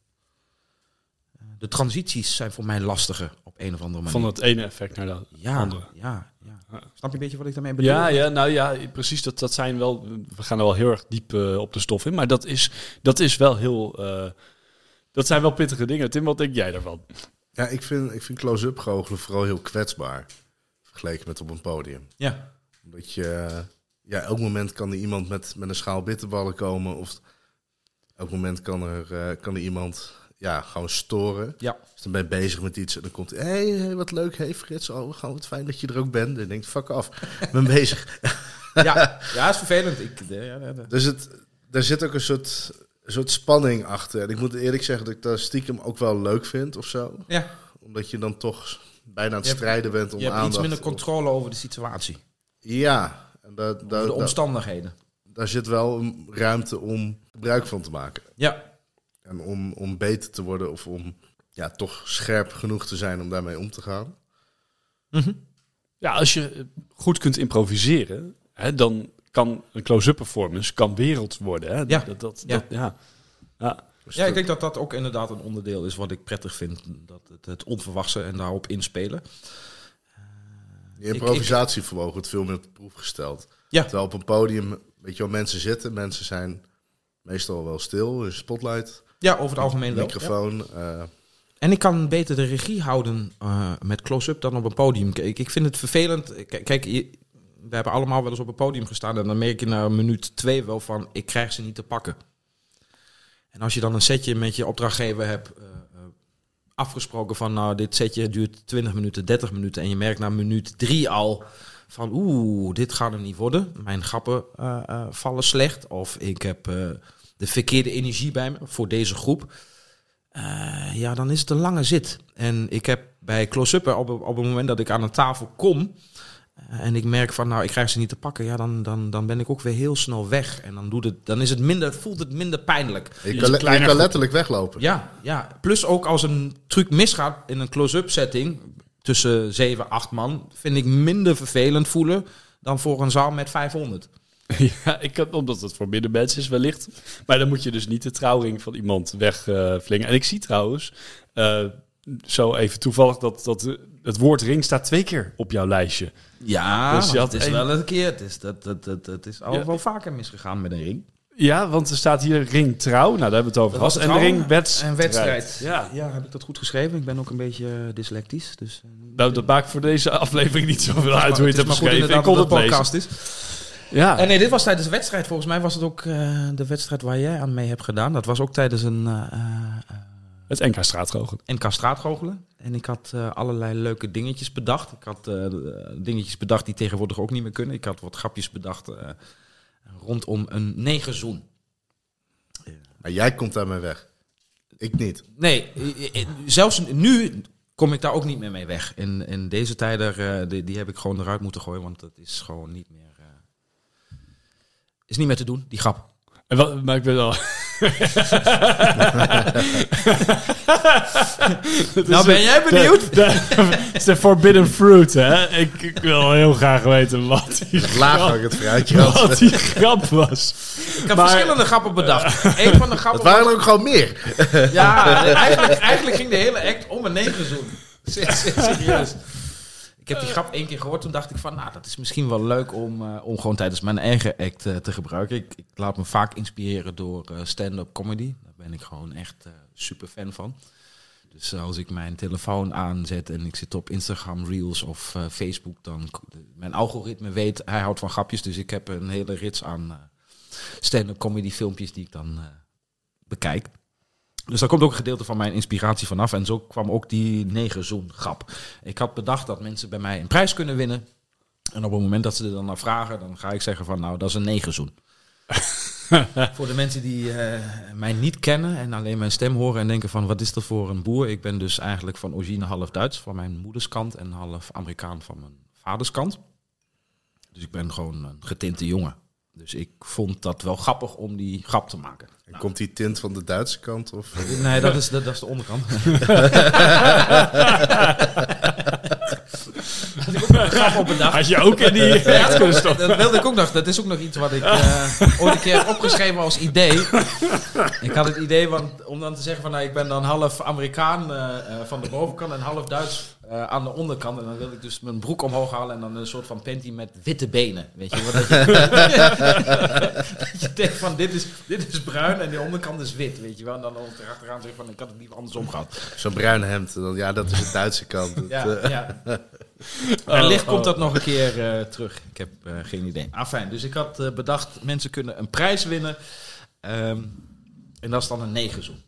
de transities zijn voor mij lastiger op een of andere manier. Van het ene effect naar dat andere. Ja. Snap je een beetje wat ik daarmee bedoel? Ja, precies. Dat zijn wel... We gaan er wel heel erg diep op de stof in. Maar dat is wel heel... dat zijn wel pittige dingen. Tim, wat denk jij daarvan? Ja, ik vind close-up goochelen vooral heel kwetsbaar. Vergeleken met op een podium. Ja. Omdat je... elk moment kan er iemand met een schaal bitterballen komen. Of elk moment kan er iemand... gewoon storen. Ja. Dus dan ben je bezig met iets en dan komt hey, wat leuk, hey Frits, wat fijn dat je er ook bent. En dan denk je, fuck af, ik ben bezig. Ja, het is vervelend. Dus daar zit ook een soort spanning achter. En ik moet eerlijk zeggen dat ik dat stiekem ook wel leuk vind of zo. Ja. Omdat je dan toch bijna aan het strijden bent om aandacht. Je hebt iets minder controle over de situatie. Ja. En over de omstandigheden. Daar zit wel een ruimte om gebruik van te maken. Ja. En om beter te worden of om toch scherp genoeg te zijn om daarmee om te gaan. Mm-hmm. Ja, als je goed kunt improviseren, dan kan een close-up performance wereld worden. Hè? Ja, ik denk dat dat ook inderdaad een onderdeel is wat ik prettig vind. Dat het onverwachte en daarop inspelen. Je improvisatievermogen wordt veel meer op de proef gesteld. Ja. Terwijl op een podium, weet je wel, mensen zitten. Mensen zijn meestal wel stil, een spotlight. Ja, over het algemeen wel. Microfoon. Ja. En ik kan beter de regie houden met close-up dan op een podium. Ik vind het vervelend. Kijk, we hebben allemaal wel eens op een podium gestaan. En dan merk je na minuut 2 wel van, ik krijg ze niet te pakken. En als je dan een setje met je opdrachtgever hebt afgesproken van, nou, dit setje duurt 20 minuten, 30 minuten. En je merkt na minuut 3 al van, dit gaat er niet worden. Mijn grappen vallen slecht. Of ik heb de verkeerde energie bij me voor deze groep. Dan is het een lange zit. En ik heb bij close-up op het moment dat ik aan een tafel kom en ik merk van, nou, ik krijg ze niet te pakken, dan ben ik ook weer heel snel weg. En voelt het minder pijnlijk. Je kan letterlijk weglopen. Ja. Plus ook als een truc misgaat in een close-up setting tussen 7, 8 man, vind ik minder vervelend voelen dan voor een zaal met 500. Ja, omdat het voor middenmensen is wellicht. Maar dan moet je dus niet de trouwring van iemand wegvlingen. En ik zie trouwens, zo even toevallig, dat het woord ring staat 2 keer op jouw lijstje. Ja, Dus het is wel een keer. Het is al wel vaker misgegaan met een ring. Ja, want er staat hier ring trouw. Nou, daar hebben we het over gehad. En ring wedstrijd. Ja, heb ik dat goed geschreven? Ik ben ook een beetje dyslectisch. Dus, nou, dat maakt voor deze aflevering niet zoveel uit hoe je het hebt geschreven. Ik kon het podcast lezen. Is. Ja. Nee, dit was tijdens de wedstrijd. Volgens mij was het ook de wedstrijd waar jij aan mee hebt gedaan. Dat was ook tijdens een... het NK straatgoochelen. NK straatgoochelen. En ik had allerlei leuke dingetjes bedacht. Ik had dingetjes bedacht die tegenwoordig ook niet meer kunnen. Ik had wat grapjes bedacht rondom een negerzoen. Maar jij komt daarmee weg. Ik niet. Nee, zelfs nu kom ik daar ook niet meer mee weg. In deze tijden, die heb ik gewoon eruit moeten gooien. Want dat is gewoon niet meer... is niet meer te doen, die grap. Maar ik ben al... Nou, ben jij benieuwd? Het is de forbidden fruit, hè? Ik wil heel graag weten wat die grap was. Ik heb verschillende grappen bedacht. Een van de grappen... Het waren er ook gewoon meer. Ja, eigenlijk ging de hele act om een negerzoen. Serieus. Ik heb die grap 1 keer gehoord. Toen dacht ik van, nou, dat is misschien wel leuk om gewoon tijdens mijn eigen act te gebruiken. Ik laat me vaak inspireren door stand-up comedy. Daar ben ik gewoon echt super fan van. Dus als ik mijn telefoon aanzet en ik zit op Instagram Reels of Facebook, dan mijn algoritme weet, hij houdt van grapjes. Dus ik heb een hele rits aan stand-up comedy filmpjes die ik dan bekijk. Dus daar komt ook een gedeelte van mijn inspiratie vanaf. En zo kwam ook die negerzoen grap. Ik had bedacht dat mensen bij mij een prijs kunnen winnen. En op het moment dat ze er dan naar vragen, dan ga ik zeggen van, nou, dat is een negerzoen. Voor de mensen die mij niet kennen en alleen mijn stem horen en denken van, wat is dat voor een boer? Ik ben dus eigenlijk van origine half Duits van mijn moederskant en half Amerikaan van mijn vaderskant. Dus ik ben gewoon een getinte jongen. Dus ik vond dat wel grappig om die grap te maken. En komt die tint van de Duitse kant? Of? Nee, dat is de onderkant. Had ik ook nog een grap op bedacht. Had je ook in die kunnen stoppen? Dat wilde ik ook nog. Dat is ook nog iets wat ik ooit een keer heb opgeschreven als idee. Ik had het idee om dan te zeggen van, nou, ik ben dan half Amerikaan van de bovenkant en half Duits aan de onderkant. En dan wil ik dus mijn broek omhoog halen en dan een soort van panty met witte benen. Weet je wat? Dat je denkt van, dit is bruin en de onderkant is wit. Weet je wel? En dan achteraan zeg van, ik had het liever andersom gehad. Zo'n bruin hemd. Ja, dat is de Duitse kant. Ja. Wellicht komt dat nog een keer terug. Ik heb geen idee. Fijn. Dus ik had bedacht, mensen kunnen een prijs winnen. En dat is dan een negerzoen.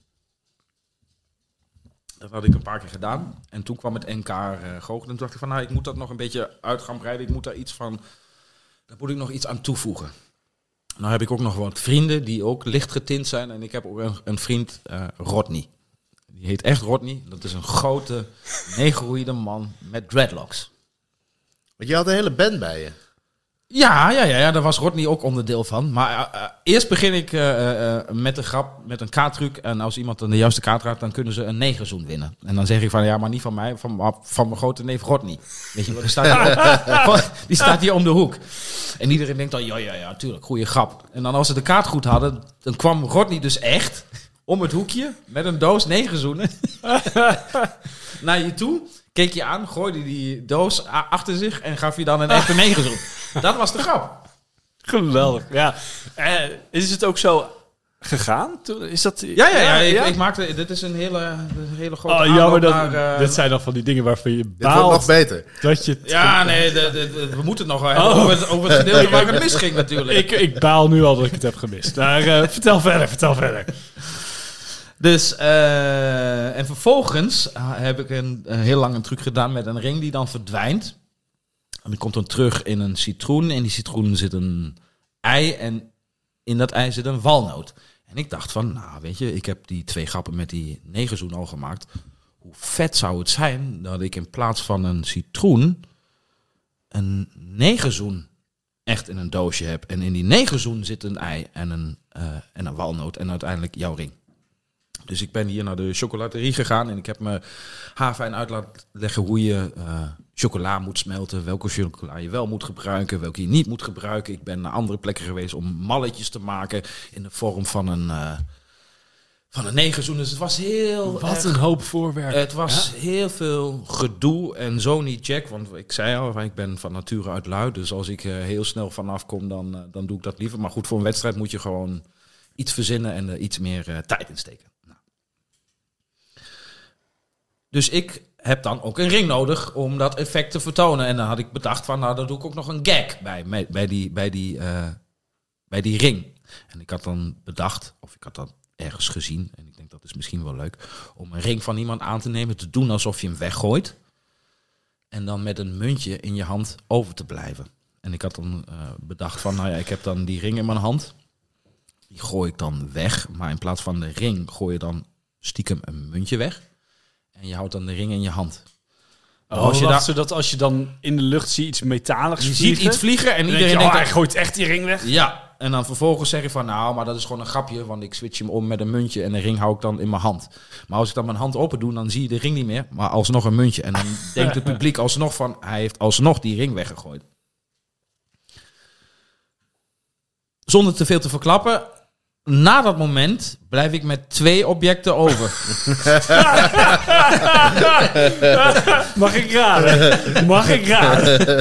Dat had ik een paar keer gedaan. En toen kwam het NK goochelen. En toen dacht ik van, nou, ik moet dat nog een beetje uit gaan breiden. Ik moet daar moet ik nog iets aan toevoegen. Nou heb ik ook nog wat vrienden die ook licht getint zijn. En ik heb ook een vriend, Rodney. Die heet echt Rodney. Dat is een grote, negroïde man met dreadlocks. Want je had een hele band bij je. Ja, daar was Rodney ook onderdeel van. Maar eerst begin ik met een grap, met een kaarttruc. En als iemand dan de juiste kaart raakt, dan kunnen ze een negerzoen winnen. En dan zeg ik van, ja, maar niet van mij, van mijn grote neef Rodney. Weet je wat, die staat hier om de hoek. En iedereen denkt dan, ja, tuurlijk, goede grap. En dan als ze de kaart goed hadden, dan kwam Rodney dus echt om het hoekje met een doos negerzoenen naar je toe. Keek je aan, gooide die doos achter zich en gaf je dan een echte negerzoen. Dat was de grap. Geweldig, ja. Is het ook zo gegaan? Is dat... Ja. Ik maakte... Dit is een hele grote aanloop jammer naar... dit zijn dan van die dingen waarvan je baalt. Dit wordt nog beter. Dat je we moeten het nog wel hebben over het gedeelte waar het misging natuurlijk. Ik baal nu al dat ik het heb gemist. Maar vertel verder. Dus, en vervolgens heb ik een heel lang een truc gedaan met een ring die dan verdwijnt. En die komt dan terug in een citroen. In die citroen zit een ei en in dat ei zit een walnoot. En ik dacht van, nou weet je, ik heb die 2 grappen met die negerzoen al gemaakt. Hoe vet zou het zijn dat ik in plaats van een citroen een negerzoen echt in een doosje heb. En in die negerzoen zit een ei en een walnoot en uiteindelijk jouw ring. Dus ik ben hier naar de chocolaterie gegaan en ik heb me haarfijn uit laten leggen hoe je chocola moet smelten. Welke chocola je wel moet gebruiken, welke je niet moet gebruiken. Ik ben naar andere plekken geweest om malletjes te maken in de vorm van een negerzoen. Dus het was heel Wat een hoop voorwerk. Het was heel veel gedoe en zo niet Jack. Want ik zei al, ik ben van nature uit lui. Dus als ik heel snel vanaf kom, dan doe ik dat liever. Maar goed, voor een wedstrijd moet je gewoon iets verzinnen en er iets meer tijd in steken. Nou. Dus ik heb dan ook een ring nodig om dat effect te vertonen. En dan had ik bedacht van, nou, daar doe ik ook nog een gag bij die ring. En ik had dan bedacht, of ik had dat ergens gezien, en ik denk dat is misschien wel leuk, om een ring van iemand aan te nemen, te doen alsof je hem weggooit. En dan met een muntje in je hand over te blijven. En ik had dan bedacht van, nou ja, ik heb dan die ring in mijn hand. Die gooi ik dan weg. Maar in plaats van de ring gooi je dan stiekem een muntje weg. En je houdt dan de ring in je hand. Zodat als je dan in de lucht ziet iets metaligs je vliegen. ziet iets vliegen en iedereen denkt, denkt, hij gooit echt die ring weg. Ja, en dan vervolgens zeg je van, nou, maar dat is gewoon een grapje. Want ik switch hem om met een muntje en de ring hou ik dan in mijn hand. Maar als ik dan mijn hand open doe, dan zie je de ring niet meer. Maar alsnog een muntje. En dan denkt het publiek alsnog van, hij heeft alsnog die ring weggegooid. Zonder te veel te verklappen, na dat moment blijf ik met 2 objecten over. Mag ik raden?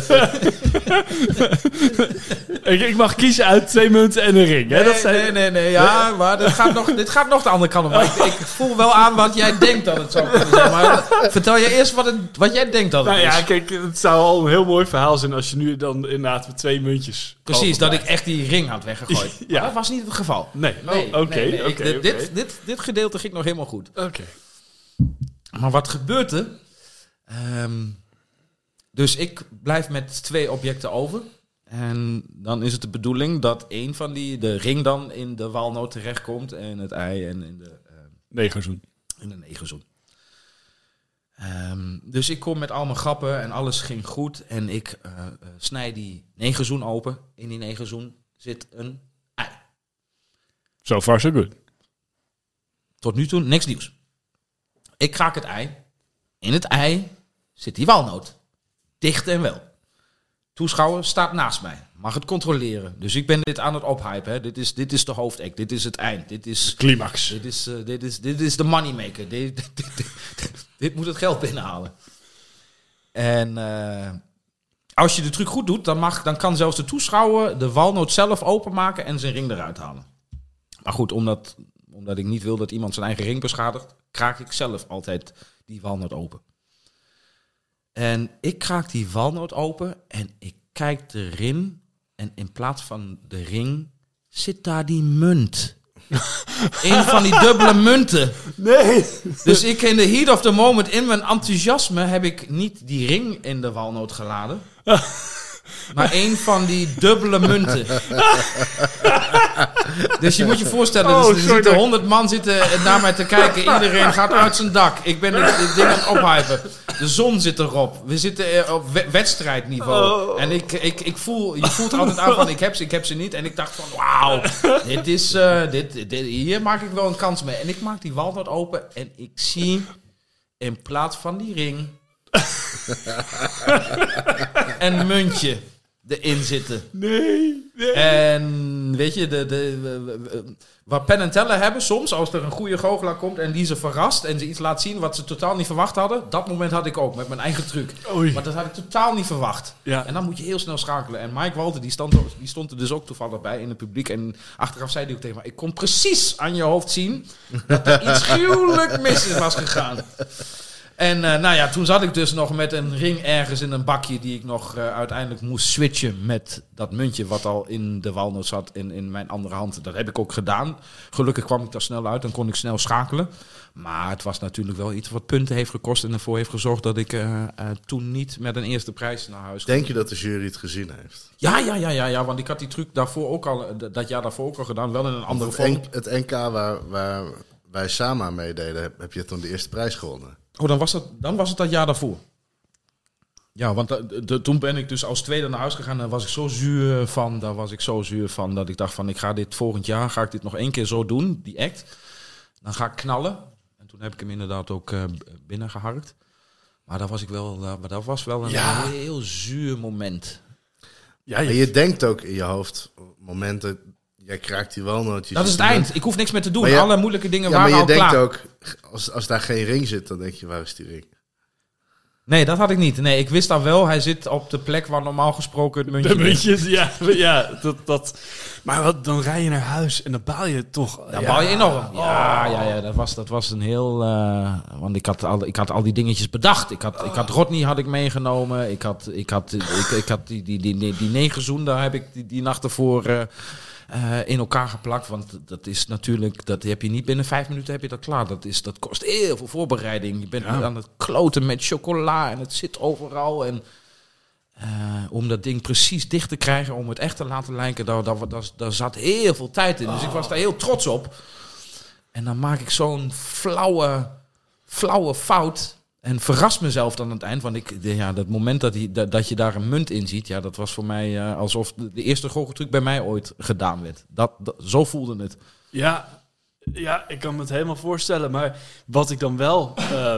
Ik mag kiezen uit 2 munten en een ring. Hè? Nee. Ja, maar dit gaat nog de andere kant op. Maar ik voel wel aan wat jij denkt dat het zou kunnen zijn. Maar vertel je eerst wat jij denkt dat het is. Ja, kijk, het zou al een heel mooi verhaal zijn als je nu dan inderdaad met 2 muntjes... Precies, dat ik echt die ring had weggegooid. Ja. Maar dat was niet het geval. Nee. Oké. Dit gedeelte ging nog helemaal goed. Oké. Maar wat gebeurt er? Dus ik blijf met 2 objecten over. En dan is het de bedoeling dat een van de ring dan in de walnoot terechtkomt. En het ei en in de... negerzoen. In de negerzoen. Dus ik kom met al mijn grappen en alles ging goed. En ik snij die negerzoen open. In die negerzoen zit een ei. So far so good. Tot nu toe niks nieuws. Ik kraak het ei. In het ei zit die walnoot. Dicht en wel. Toeschouwer staat naast mij. Mag het controleren. Dus ik ben dit aan het ophypen. Hè. Dit is de hoofdact. Dit is het eind. Dit is climax. Dit is de moneymaker. Dit moet het geld binnenhalen. En als je de truc goed doet, dan kan zelfs de toeschouwer de walnoot zelf openmaken en zijn ring eruit halen. Maar goed, omdat ik niet wil dat iemand zijn eigen ring beschadigt, kraak ik zelf altijd die walnoot open. En ik kraak die walnoot open en ik kijk erin. En in plaats van de ring zit daar die munt. Een van die dubbele munten. Nee. Dus ik in de heat of the moment, in mijn enthousiasme, heb ik niet die ring in de walnoot geladen. Maar een van die dubbele munten. Dus je moet je voorstellen, er zitten 100 man zitten naar mij te kijken. Iedereen gaat uit zijn dak. Ik ben dit ding aan het ophypen. De zon zit erop. We zitten op wedstrijdniveau. En je voelt altijd aan van ik heb ze niet. En ik dacht van wauw, hier maak ik wel een kans mee. En ik maak die walnoot open en ik zie in plaats van die ring een muntje erin zitten. Nee. En weet je, wat Penn en Teller hebben soms, als er een goede goochelaar komt en die ze verrast en ze iets laat zien wat ze totaal niet verwacht hadden, dat moment had ik ook met mijn eigen truc. Oei. Maar dat had ik totaal niet verwacht. Ja. En dan moet je heel snel schakelen. En Mike Walter, die stond er dus ook toevallig bij in het publiek. En achteraf zei hij ook tegen mij, ik kon precies aan je hoofd zien dat er iets gruwelijk mis was gegaan. En toen zat ik dus nog met een ring ergens in een bakje die ik nog uiteindelijk moest switchen met dat muntje wat al in de walnoot zat in mijn andere hand. Dat heb ik ook gedaan. Gelukkig kwam ik daar snel uit en kon ik snel schakelen. Maar het was natuurlijk wel iets wat punten heeft gekost en ervoor heeft gezorgd dat ik toen niet met een eerste prijs naar huis kwam. Denk je dat de jury het gezien heeft? Ja, want ik had die truc daarvoor ook al, dat jaar daarvoor ook al gedaan, wel in een andere vorm. Het NK waar wij samen aan meededen, heb je toen de eerste prijs gewonnen. Oh, dan was het dat jaar daarvoor. Ja, want toen ben ik dus als tweede naar huis gegaan. En daar was ik zo zuur van dat ik dacht van, ik ga dit volgend jaar, ga ik dit nog 1 keer zo doen, die act. Dan ga ik knallen. En toen heb ik hem inderdaad ook binnengeharkt. Maar dat was wel een heel zuur moment. Ja, En je denkt ook in je hoofd, momenten, jij kraakt die walnootjes. Dat is het eind. Ik hoef niks meer te doen. Maar ja, alle moeilijke dingen Ja, waren maar al je denkt klaar. ook, als daar geen ring zit, dan denk je, waar is die ring? Nee, dat had ik niet. Nee, ik wist dat wel. Hij zit op de plek waar normaal gesproken het muntje de muntjes, ja, dat. Maar dan rij je naar huis en dan baal je toch. Dan baal je enorm. Ja, dat was een heel... want ik had al die dingetjes bedacht. Ik had Rodney had ik meegenomen. Ik had die negerzoen, daar heb ik die nacht ervoor in elkaar geplakt. Want dat is natuurlijk... Dat heb je niet binnen 5 minuten heb je dat klaar. Dat kost heel veel voorbereiding. Je bent aan het kloten met chocola en het zit overal. En om dat ding precies dicht te krijgen, om het echt te laten lijken, daar zat heel veel tijd in. Dus ik was daar heel trots op. En dan maak ik zo'n flauwe fout en verras mezelf dan aan het eind. Want dat moment dat je daar een munt in ziet, dat was voor mij alsof de eerste goocheltruc bij mij ooit gedaan werd. Zo voelde het. Ja, ik kan me het helemaal voorstellen. Maar wat ik dan wel,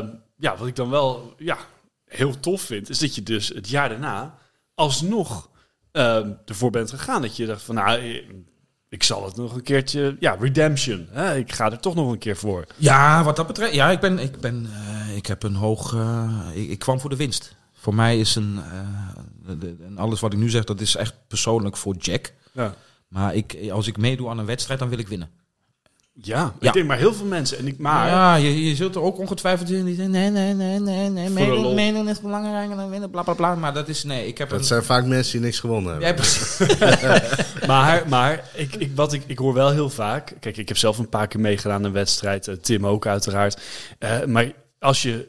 heel tof vind, is dat je dus het jaar daarna alsnog ervoor bent gegaan. Dat je dacht van, ik zal het nog een keertje... Ja, redemption. Hè? Ik ga er toch nog een keer voor. Ja, wat dat betreft... Ja, ik heb een hoog... Ik kwam voor de winst. Voor mij is en alles wat ik nu zeg, dat is echt persoonlijk voor Jack. Ja. Maar als ik meedoe aan een wedstrijd, dan wil ik winnen. Ja, ik denk maar heel veel mensen. Ja, je zult er ook ongetwijfeld in die zeggen, nee, meedoen is belangrijker dan winnen, bla bla bla. Maar dat is, nee, ik heb Dat zijn vaak mensen die niks gewonnen hebben. Ja, precies. maar ik hoor wel heel vaak... Kijk, ik heb zelf een paar keer meegedaan aan een wedstrijd. Tim ook uiteraard. Maar als je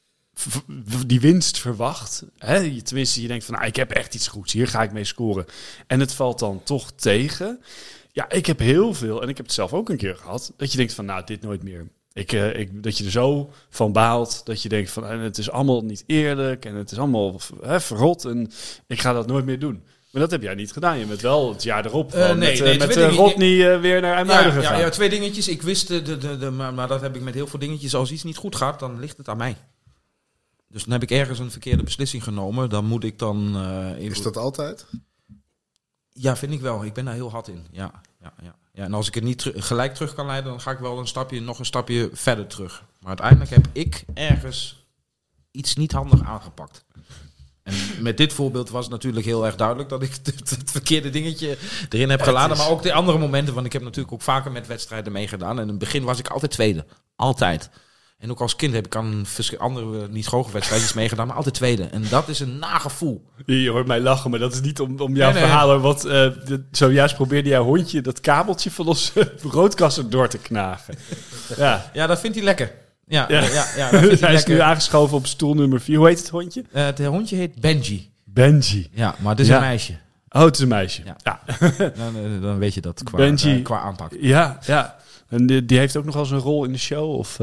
die winst verwacht... tenminste, je denkt van, ik heb echt iets goeds. Hier ga ik mee scoren. En het valt dan toch tegen... Ja, ik heb heel veel, en ik heb het zelf ook een keer gehad, dat je denkt van, dit nooit meer. Dat je er zo van baalt, dat je denkt van, het is allemaal niet eerlijk en het is allemaal verrot en ik ga dat nooit meer doen. Maar dat heb jij niet gedaan. Je bent wel het jaar erop met Rodney weer naar IJmuiden gegaan. Ja, 2 dingetjes. Ik wist, maar dat heb ik met heel veel dingetjes. Als iets niet goed gaat, dan ligt het aan mij. Dus dan heb ik ergens een verkeerde beslissing genomen. Dan moet ik dan... Is dat altijd? Ja, vind ik wel. Ik ben daar heel hard in. Ja. En als ik het niet gelijk terug kan leiden, dan ga ik wel nog een stapje verder terug. Maar uiteindelijk heb ik ergens iets niet handig aangepakt. En met dit voorbeeld was het natuurlijk heel erg duidelijk dat ik het verkeerde dingetje erin heb geladen. Maar ook de andere momenten, want ik heb natuurlijk ook vaker met wedstrijden meegedaan. En in het begin was ik altijd tweede. Altijd. En ook als kind heb ik aan andere niet-goochelwedstrijdjes meegedaan, maar altijd tweede. En dat is een nagevoel. Je hoort mij lachen, maar dat is niet om jouw verhaal. Want zojuist probeerde jouw hondje dat kabeltje van onze broodkast door te knagen. Ja, dat vindt hij lekker. Ja, dat vindt hij is nu aangeschoven op stoel nummer 4. Hoe heet het hondje? Het hondje heet Benji. Benji. Ja, maar het is een meisje. Oh, het is een meisje. Ja. Dan weet je dat qua aanpak. Ja. En die heeft ook nog wel eens een rol in de show? Of...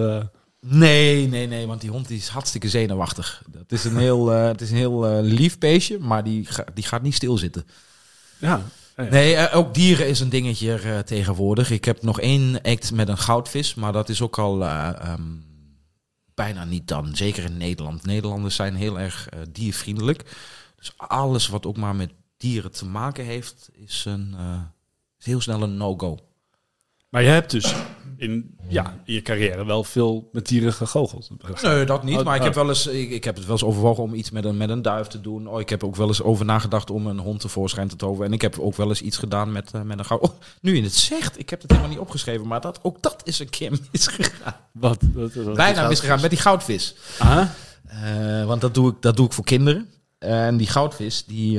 Nee, want die hond is hartstikke zenuwachtig. Het is een heel lief beestje, maar die gaat niet stilzitten. Ja. Nee, ook dieren is een dingetje tegenwoordig. Ik heb nog 1 act met een goudvis, maar dat is ook al bijna niet dan. Zeker in Nederland. Nederlanders zijn heel erg diervriendelijk. Dus alles wat ook maar met dieren te maken heeft, is heel snel een no-go. Maar je hebt dus in je carrière wel veel met dieren gegoocheld. Nee, dat niet. Maar ik heb het wel eens overwogen om iets met een duif te doen. Ik heb ook wel eens over nagedacht om een hond tevoorschijn te toveren. En ik heb ook wel eens iets gedaan met een goud. Nu je het zegt, ik heb het helemaal niet opgeschreven. Maar ook dat is een keer misgegaan. Wat bijna misgegaan met die goudvis. Want dat doe ik voor kinderen. En die goudvis, die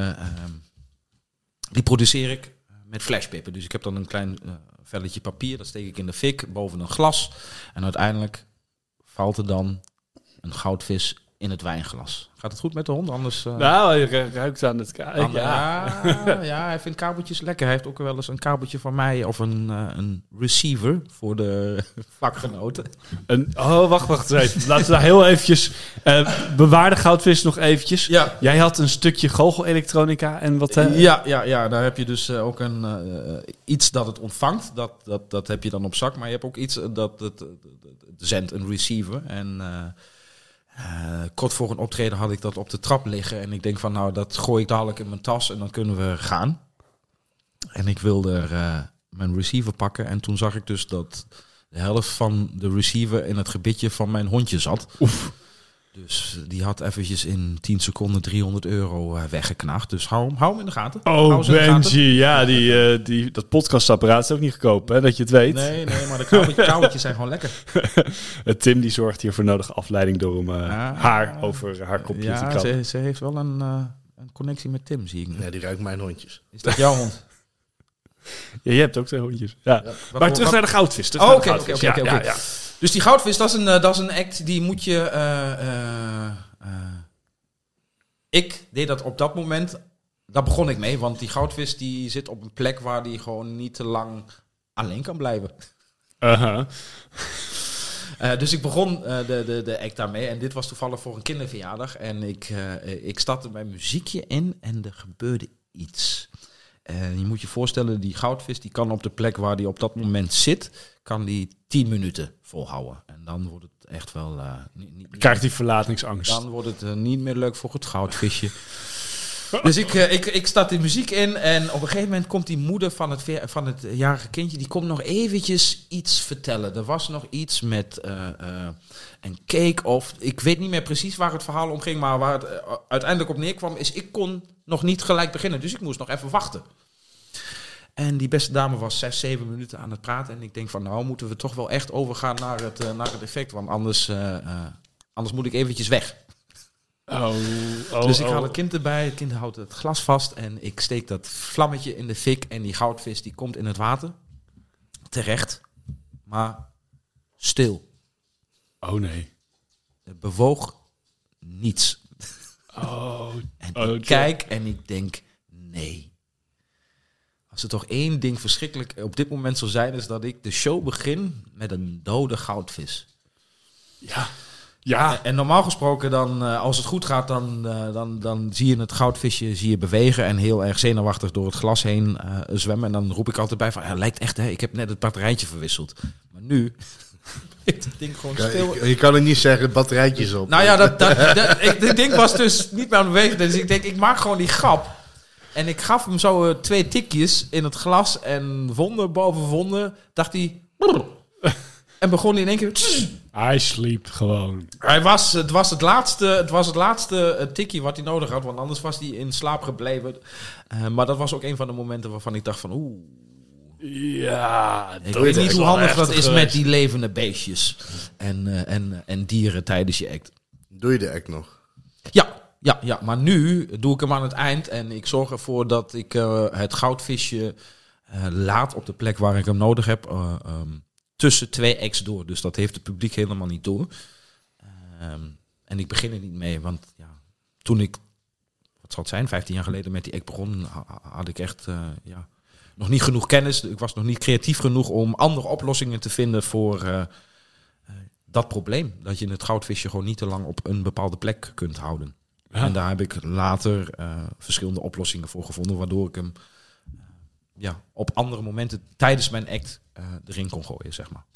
produceer ik met flashpippen. Dus ik heb dan een klein velletje papier, dat steek ik in de fik boven een glas. En uiteindelijk valt er dan een goudvis in het wijnglas. Gaat het goed met de hond? Anders... Nou, je ruikt aan het Ja, hij vindt kabeltjes lekker. Hij heeft ook wel eens een kabeltje van mij of een receiver voor de vakgenoten. Wacht eens even. Laten we daar heel eventjes... bewaar de goudvis nog eventjes. Ja. Jij had een stukje goochel-elektronica en wat... Ja, daar heb je dus ook iets dat het ontvangt. Dat heb je dan op zak. Maar je hebt ook iets dat het zendt, een receiver. En kort voor een optreden had ik dat op de trap liggen. En ik denk van, nou, dat gooi ik dadelijk in mijn tas en dan kunnen we gaan. En ik wilde mijn receiver pakken. En toen zag ik dus dat de helft van de receiver in het gebitje van mijn hondje zat. Oef. Dus die had eventjes in 10 seconden €300 weggeknaagd. Dus hou hem in de gaten. Oh, Benji. Ja, dat podcastapparaat is ook niet goedkoop, hè, dat je het weet. Nee, maar de kabeltjes zijn gewoon lekker. Tim die zorgt hier voor nodige afleiding door om haar over haar kopje te klappen. Ze heeft wel een connectie met Tim, zie ik. Ja, die ruikt mijn hondjes. Is dat jouw hond? Ja, je hebt ook 2 hondjes. Ja. Maar terug naar de goudvis. Oké. Dus die goudvis, dat is een act die moet je... ik deed dat op dat moment... Daar begon ik mee, want die goudvis die zit op een plek waar die gewoon niet te lang alleen kan blijven. Dus ik begon de act daarmee. En dit was toevallig voor een kinderverjaardag. En ik startte mijn muziekje in en er gebeurde iets. En je moet je voorstellen, die goudvis die kan op de plek waar die op dat moment zit, kan die 10 minuten volhouden. En dan wordt het echt wel... Krijgt die verlatingsangst. Dan wordt het niet meer leuk voor het goudvisje. Dus ik start die muziek in en op een gegeven moment komt die moeder van het jarige kindje, die komt nog eventjes iets vertellen. Er was nog iets met een cake of... Ik weet niet meer precies waar het verhaal om ging, maar waar het uiteindelijk op neerkwam is, ik kon nog niet gelijk beginnen. Dus ik moest nog even wachten. En die beste dame was 6-7 minuten aan het praten. En ik denk van, nou moeten we toch wel echt overgaan naar het effect. Want anders moet ik eventjes weg. Dus ik haal het kind erbij. Het kind houdt het glas vast. En ik steek dat vlammetje in de fik. En die goudvis die komt in het water. Terecht. Maar stil. Oh nee. Het bewoog niets. En ik kijk en ik denk, nee. Als er toch één ding verschrikkelijk op dit moment zou zijn, is dat ik de show begin met een dode goudvis. Ja. En normaal gesproken, dan, als het goed gaat, dan zie je het goudvisje bewegen en heel erg zenuwachtig door het glas heen zwemmen. En dan roep ik altijd bij van, het lijkt echt, hè, ik heb net het batterijtje verwisseld. Maar nu... Het ding gewoon stil. Je kan er niet zeggen, batterijtjes op. Nou ja, dit ding was dus niet meer aan het bewegen. Dus ik denk, ik maak gewoon die grap. En ik gaf hem zo 2 tikjes in het glas. En wonder boven wonder dacht hij... Brrr. En begon hij in één keer... Hij sliep gewoon. Het was het laatste tikje wat hij nodig had. Want anders was hij in slaap gebleven. Maar dat was ook een van de momenten waarvan ik dacht van... Ja, ik weet niet hoe handig dat is met die levende beestjes en dieren tijdens je act. Doe je de act nog? Ja, maar nu doe ik hem aan het eind en ik zorg ervoor dat ik het goudvisje laat op de plek waar ik hem nodig heb, tussen 2 acts door. Dus dat heeft het publiek helemaal niet door. En ik begin er niet mee, want toen ik, wat zal het zijn, 15 jaar geleden met die act begon, had ik echt... nog niet genoeg kennis. Ik was nog niet creatief genoeg om andere oplossingen te vinden voor dat probleem. Dat je het goudvisje gewoon niet te lang op een bepaalde plek kunt houden. Ja. En daar heb ik later verschillende oplossingen voor gevonden, waardoor ik hem op andere momenten tijdens mijn act erin kon gooien, zeg maar.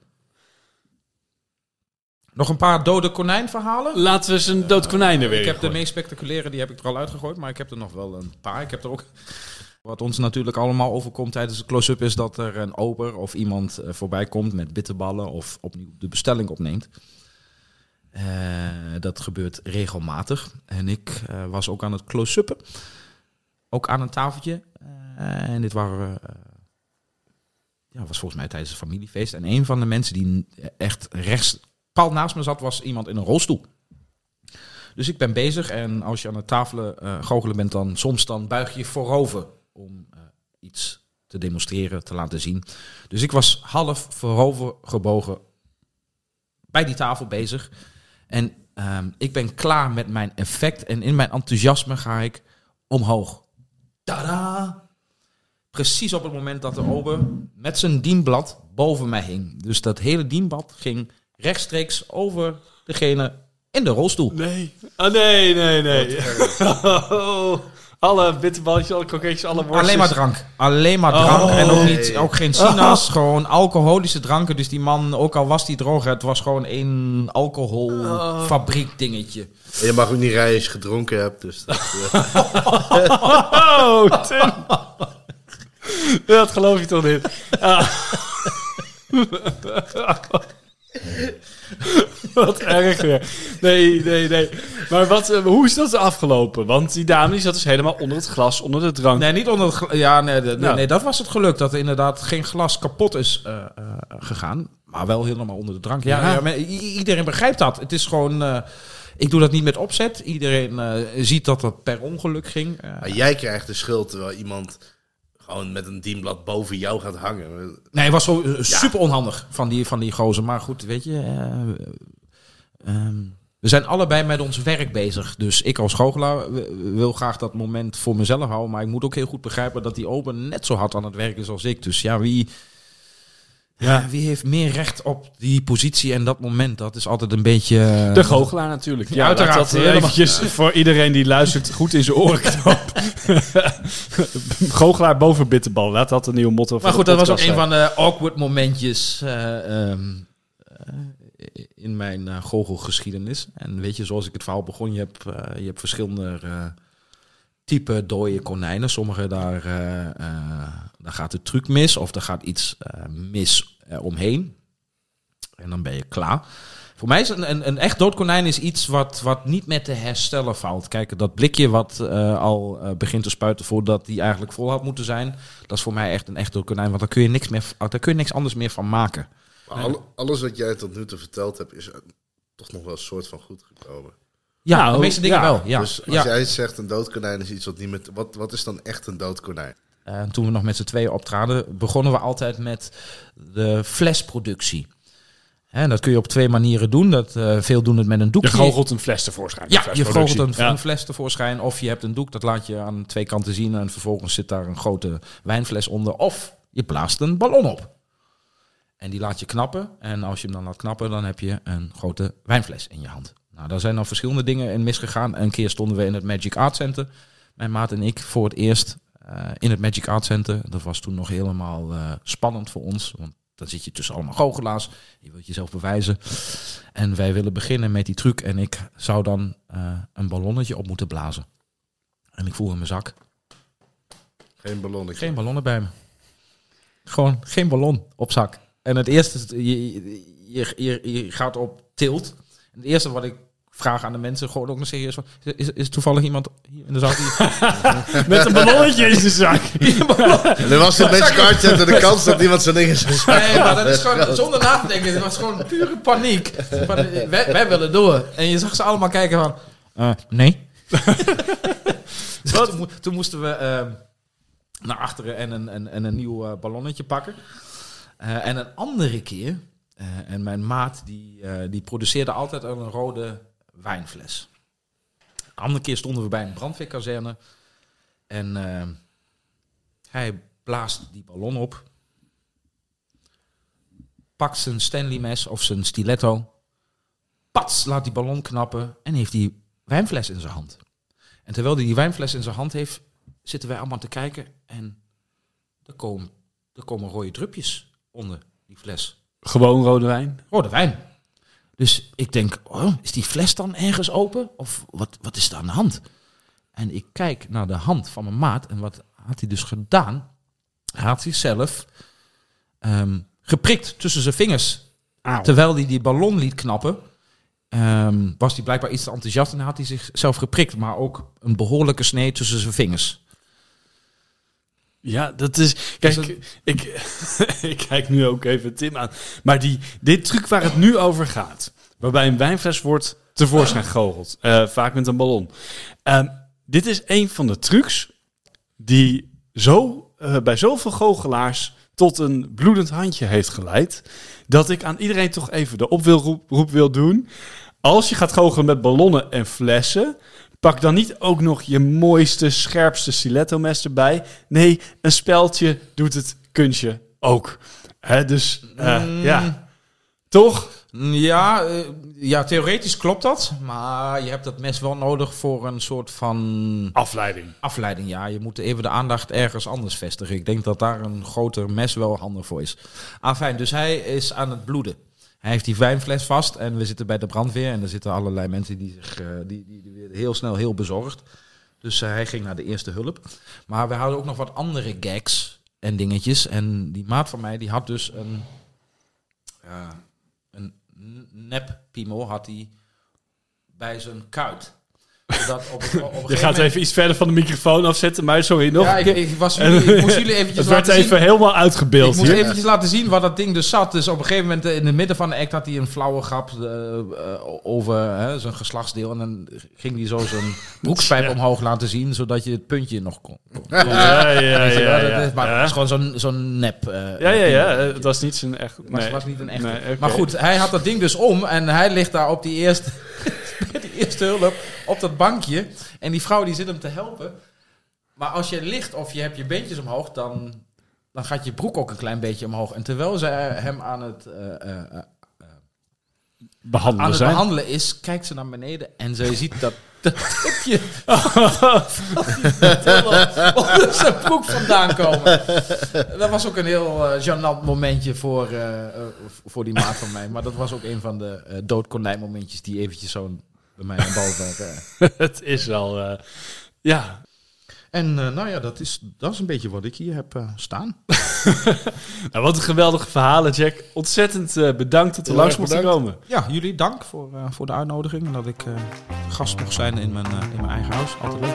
Nog een paar dode konijnverhalen? Laten we eens een dood konijn er weer. Ik heb de meest spectaculaire, die heb ik er al uitgegooid, maar ik heb er nog wel een paar. Ik heb er ook... Wat ons natuurlijk allemaal overkomt tijdens de close-up is dat er een ober of iemand voorbij komt met bitterballen of opnieuw de bestelling opneemt. Dat gebeurt regelmatig. En ik was ook aan het close-uppen. Ook aan een tafeltje. En dit was volgens mij tijdens een familiefeest. En een van de mensen die echt rechts pal naast me zat, was iemand in een rolstoel. Dus ik ben bezig en als je aan het tafelen goochelen bent, dan soms buig je voorover om iets te demonstreren, te laten zien. Dus ik was half voorover gebogen bij die tafel bezig. En ik ben klaar met mijn effect. En in mijn enthousiasme ga ik omhoog. Tada! Precies op het moment dat de ober met zijn dienblad boven mij hing. Dus dat hele dienblad ging rechtstreeks over degene in de rolstoel. Nee. Oh, nee. Alle bitterballetjes, alle kroketjes, alle worstjes. Alleen maar drank. En ook geen sinaas. Gewoon alcoholische dranken. Dus die man, ook al was die droog, het was gewoon één alcoholfabriek dingetje. En je mag ook niet rijden als je gedronken hebt. Dus Tim. Dat geloof je toch niet? Wat erg weer. Nee. Maar hoe is dat afgelopen? Want die dame die zat dus helemaal onder het glas, onder de drank. Nee, niet onder het glas. Ja, nee, dat was het geluk. Dat er inderdaad geen glas kapot is gegaan. Maar wel helemaal onder de drank. Ja, maar iedereen begrijpt dat. Het is gewoon... ik doe dat niet met opzet. Iedereen ziet dat dat per ongeluk ging. Maar jij krijgt de schuld terwijl iemand... gewoon met een dienblad boven jou gaat hangen. Nee, het was zo super onhandig van die gozer. Maar goed, weet je... we zijn allebei met ons werk bezig. Dus ik als goochelaar wil graag dat moment voor mezelf houden. Maar ik moet ook heel goed begrijpen dat die ober net zo hard aan het werk is als ik. Dus ja, wie heeft meer recht op die positie en dat moment? Dat is altijd een beetje... De goochelaar natuurlijk. Ja, uiteraard. Dat eventjes voor iedereen die luistert goed in zijn oren knopen. Goochelaar boven bitterbal. Laat dat een nieuwe motto van Maar goed, de dat was ook podcast een van de awkward momentjes in mijn goochelgeschiedenis. En weet je, zoals ik het verhaal begon, je hebt verschillende type dode konijnen. Sommige daar gaat de truc mis of er gaat iets mis omheen. En dan ben je klaar. Voor mij is een echt dood konijn is iets wat niet meer te herstellen valt. Kijk, dat blikje wat al begint te spuiten voordat die eigenlijk vol had moeten zijn. Dat is voor mij echt een echt dood konijn. Want daar kun je niks anders meer van maken. Maar alles wat jij tot nu toe verteld hebt is toch nog wel een soort van goed gekomen. Ja, de meeste dingen wel. Ja. Dus als jij zegt een dood konijn is iets wat niet met... Wat is dan echt een dood konijn? Toen we nog met z'n tweeën optraden, begonnen we altijd met de flesproductie. En dat kun je op 2 manieren doen. Veel doen het met een doekje. Je goochelt een fles tevoorschijn. Ja, je goochelt een fles tevoorschijn. Of je hebt een doek, dat laat je aan 2 kanten zien. En vervolgens zit daar een grote wijnfles onder. Of je blaast een ballon op. En die laat je knappen. En als je hem dan laat knappen, dan heb je een grote wijnfles in je hand. Nou, daar zijn dan verschillende dingen in misgegaan. Een keer stonden we in het Magic Art Center. Mijn maat en ik voor het eerst in het Magic Art Center. Dat was toen nog helemaal spannend voor ons. Want dan zit je tussen allemaal goochelaars. Je wilt jezelf bewijzen. En wij willen beginnen met die truc. En ik zou dan een ballonnetje op moeten blazen. En ik voel in mijn zak. Geen ballonnetje. Geen ballonnen bij me. Gewoon geen ballon op zak. En het eerste, je gaat op tilt. En het eerste wat ik vraag aan de mensen, gewoon ook nog serieus van, is toevallig iemand hier in de zaal die... met een ballonnetje in zijn zak. Er was een beetje kaartje en de kans dat iemand zijn ding in zijn zak. Nee, maar dat is gewoon zonder na te denken. Het was gewoon pure paniek. Wij willen door. En je zag ze allemaal kijken van, nee. Dus toen moesten we naar achteren en een nieuw ballonnetje pakken. En een andere keer, en mijn maat die produceerde altijd een rode wijnfles. Een andere keer stonden we bij een brandweerkazerne en hij blaast die ballon op, pakt zijn Stanley mes of zijn stiletto, pats, laat die ballon knappen en heeft die wijnfles in zijn hand. En terwijl hij die wijnfles in zijn hand heeft, zitten wij allemaal te kijken en er komen rode drupjes onder die fles. Gewoon rode wijn? Rode wijn. Dus ik denk, is die fles dan ergens open? Of wat is er aan de hand? En ik kijk naar de hand van mijn maat. En wat had hij dus gedaan? Hij had zichzelf geprikt tussen zijn vingers. Auw. Terwijl hij die ballon liet knappen, was hij blijkbaar iets te enthousiast. En had hij zichzelf geprikt. Maar ook een behoorlijke snee tussen zijn vingers. Ja, dat is... Kijk, ik kijk nu ook even Tim aan. Maar dit truc waar het nu over gaat, waarbij een wijnfles wordt tevoorschijn gegoocheld, vaak met een ballon. Dit is een van de trucs die bij zoveel goochelaars tot een bloedend handje heeft geleid, dat ik aan iedereen toch even de oproep wil doen. als je gaat goochelen met ballonnen en flessen, pak dan niet ook nog je mooiste, scherpste stiletto-mes erbij. Nee, een speldje doet het kunstje ook. Dus ja, toch? Ja, theoretisch klopt dat. Maar je hebt dat mes wel nodig voor een soort van... Afleiding, ja. Je moet even de aandacht ergens anders vestigen. Ik denk dat daar een groter mes wel handig voor is. Fijn, dus hij is aan het bloeden. Hij heeft die wijnfles vast en we zitten bij de brandweer. En er zitten allerlei mensen die heel snel heel bezorgd. Dus hij ging naar de eerste hulp. Maar we hadden ook nog wat andere gags en dingetjes. En die maat van mij, die had dus een nep-piemel had hij bij zijn kuit. Zodat je gaat even iets verder van de microfoon afzetten, maar sorry nog. Ja, ik moest jullie eventjes het werd even helemaal uitgebeeld. Ik moest eventjes laten zien waar dat ding dus zat. Dus op een gegeven moment in het midden van de act had hij een flauwe grap over zijn geslachtsdeel. En dan ging hij zo zijn broekspijp omhoog laten zien, zodat je het puntje nog kon. Ja. Maar het is gewoon zo'n nep. Het was niet zijn echt... Maar het was niet een echte. Nee, okay. Maar goed, hij had dat ding dus om en hij ligt daar op die eerste hulp op dat bankje. En die vrouw die zit hem te helpen. Maar als je ligt of je hebt je beentjes omhoog, dan gaat je broek ook een klein beetje omhoog. En terwijl ze hem aan het behandelen is, kijkt ze naar beneden en ze ziet dat tipje onder zijn broek vandaan komen. Dat was ook een heel gênant momentje voor die maat van mij. Maar dat was ook een van de doodkonijn momentjes die eventjes zo bij mij naar boven. Het is wel, En dat is een beetje wat ik hier heb staan. Nou, wat een geweldige verhalen, Jack. Ontzettend bedankt dat we langs mochten komen. Ja, jullie dank voor de uitnodiging. En dat ik gast mocht zijn in mijn eigen huis. Altijd leuk.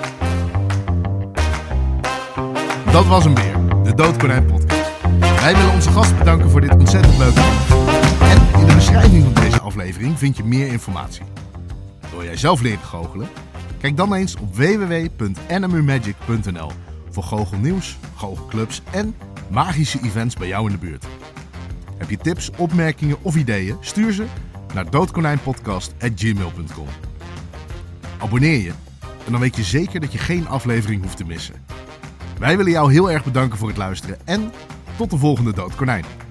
Dat was hem weer, de Doodkonijn podcast. Wij willen onze gast bedanken voor dit ontzettend leuke gesprek. En in de beschrijving van deze aflevering vind je meer informatie. Wil jij zelf leren goochelen? Kijk dan eens op www.nmumagic.nl voor goochelnieuws, goochelclubs en magische events bij jou in de buurt. Heb je tips, opmerkingen of ideeën? Stuur ze naar doodkonijnpodcast@gmail.com. Abonneer je en dan weet je zeker dat je geen aflevering hoeft te missen. Wij willen jou heel erg bedanken voor het luisteren en tot de volgende Doodkonijn.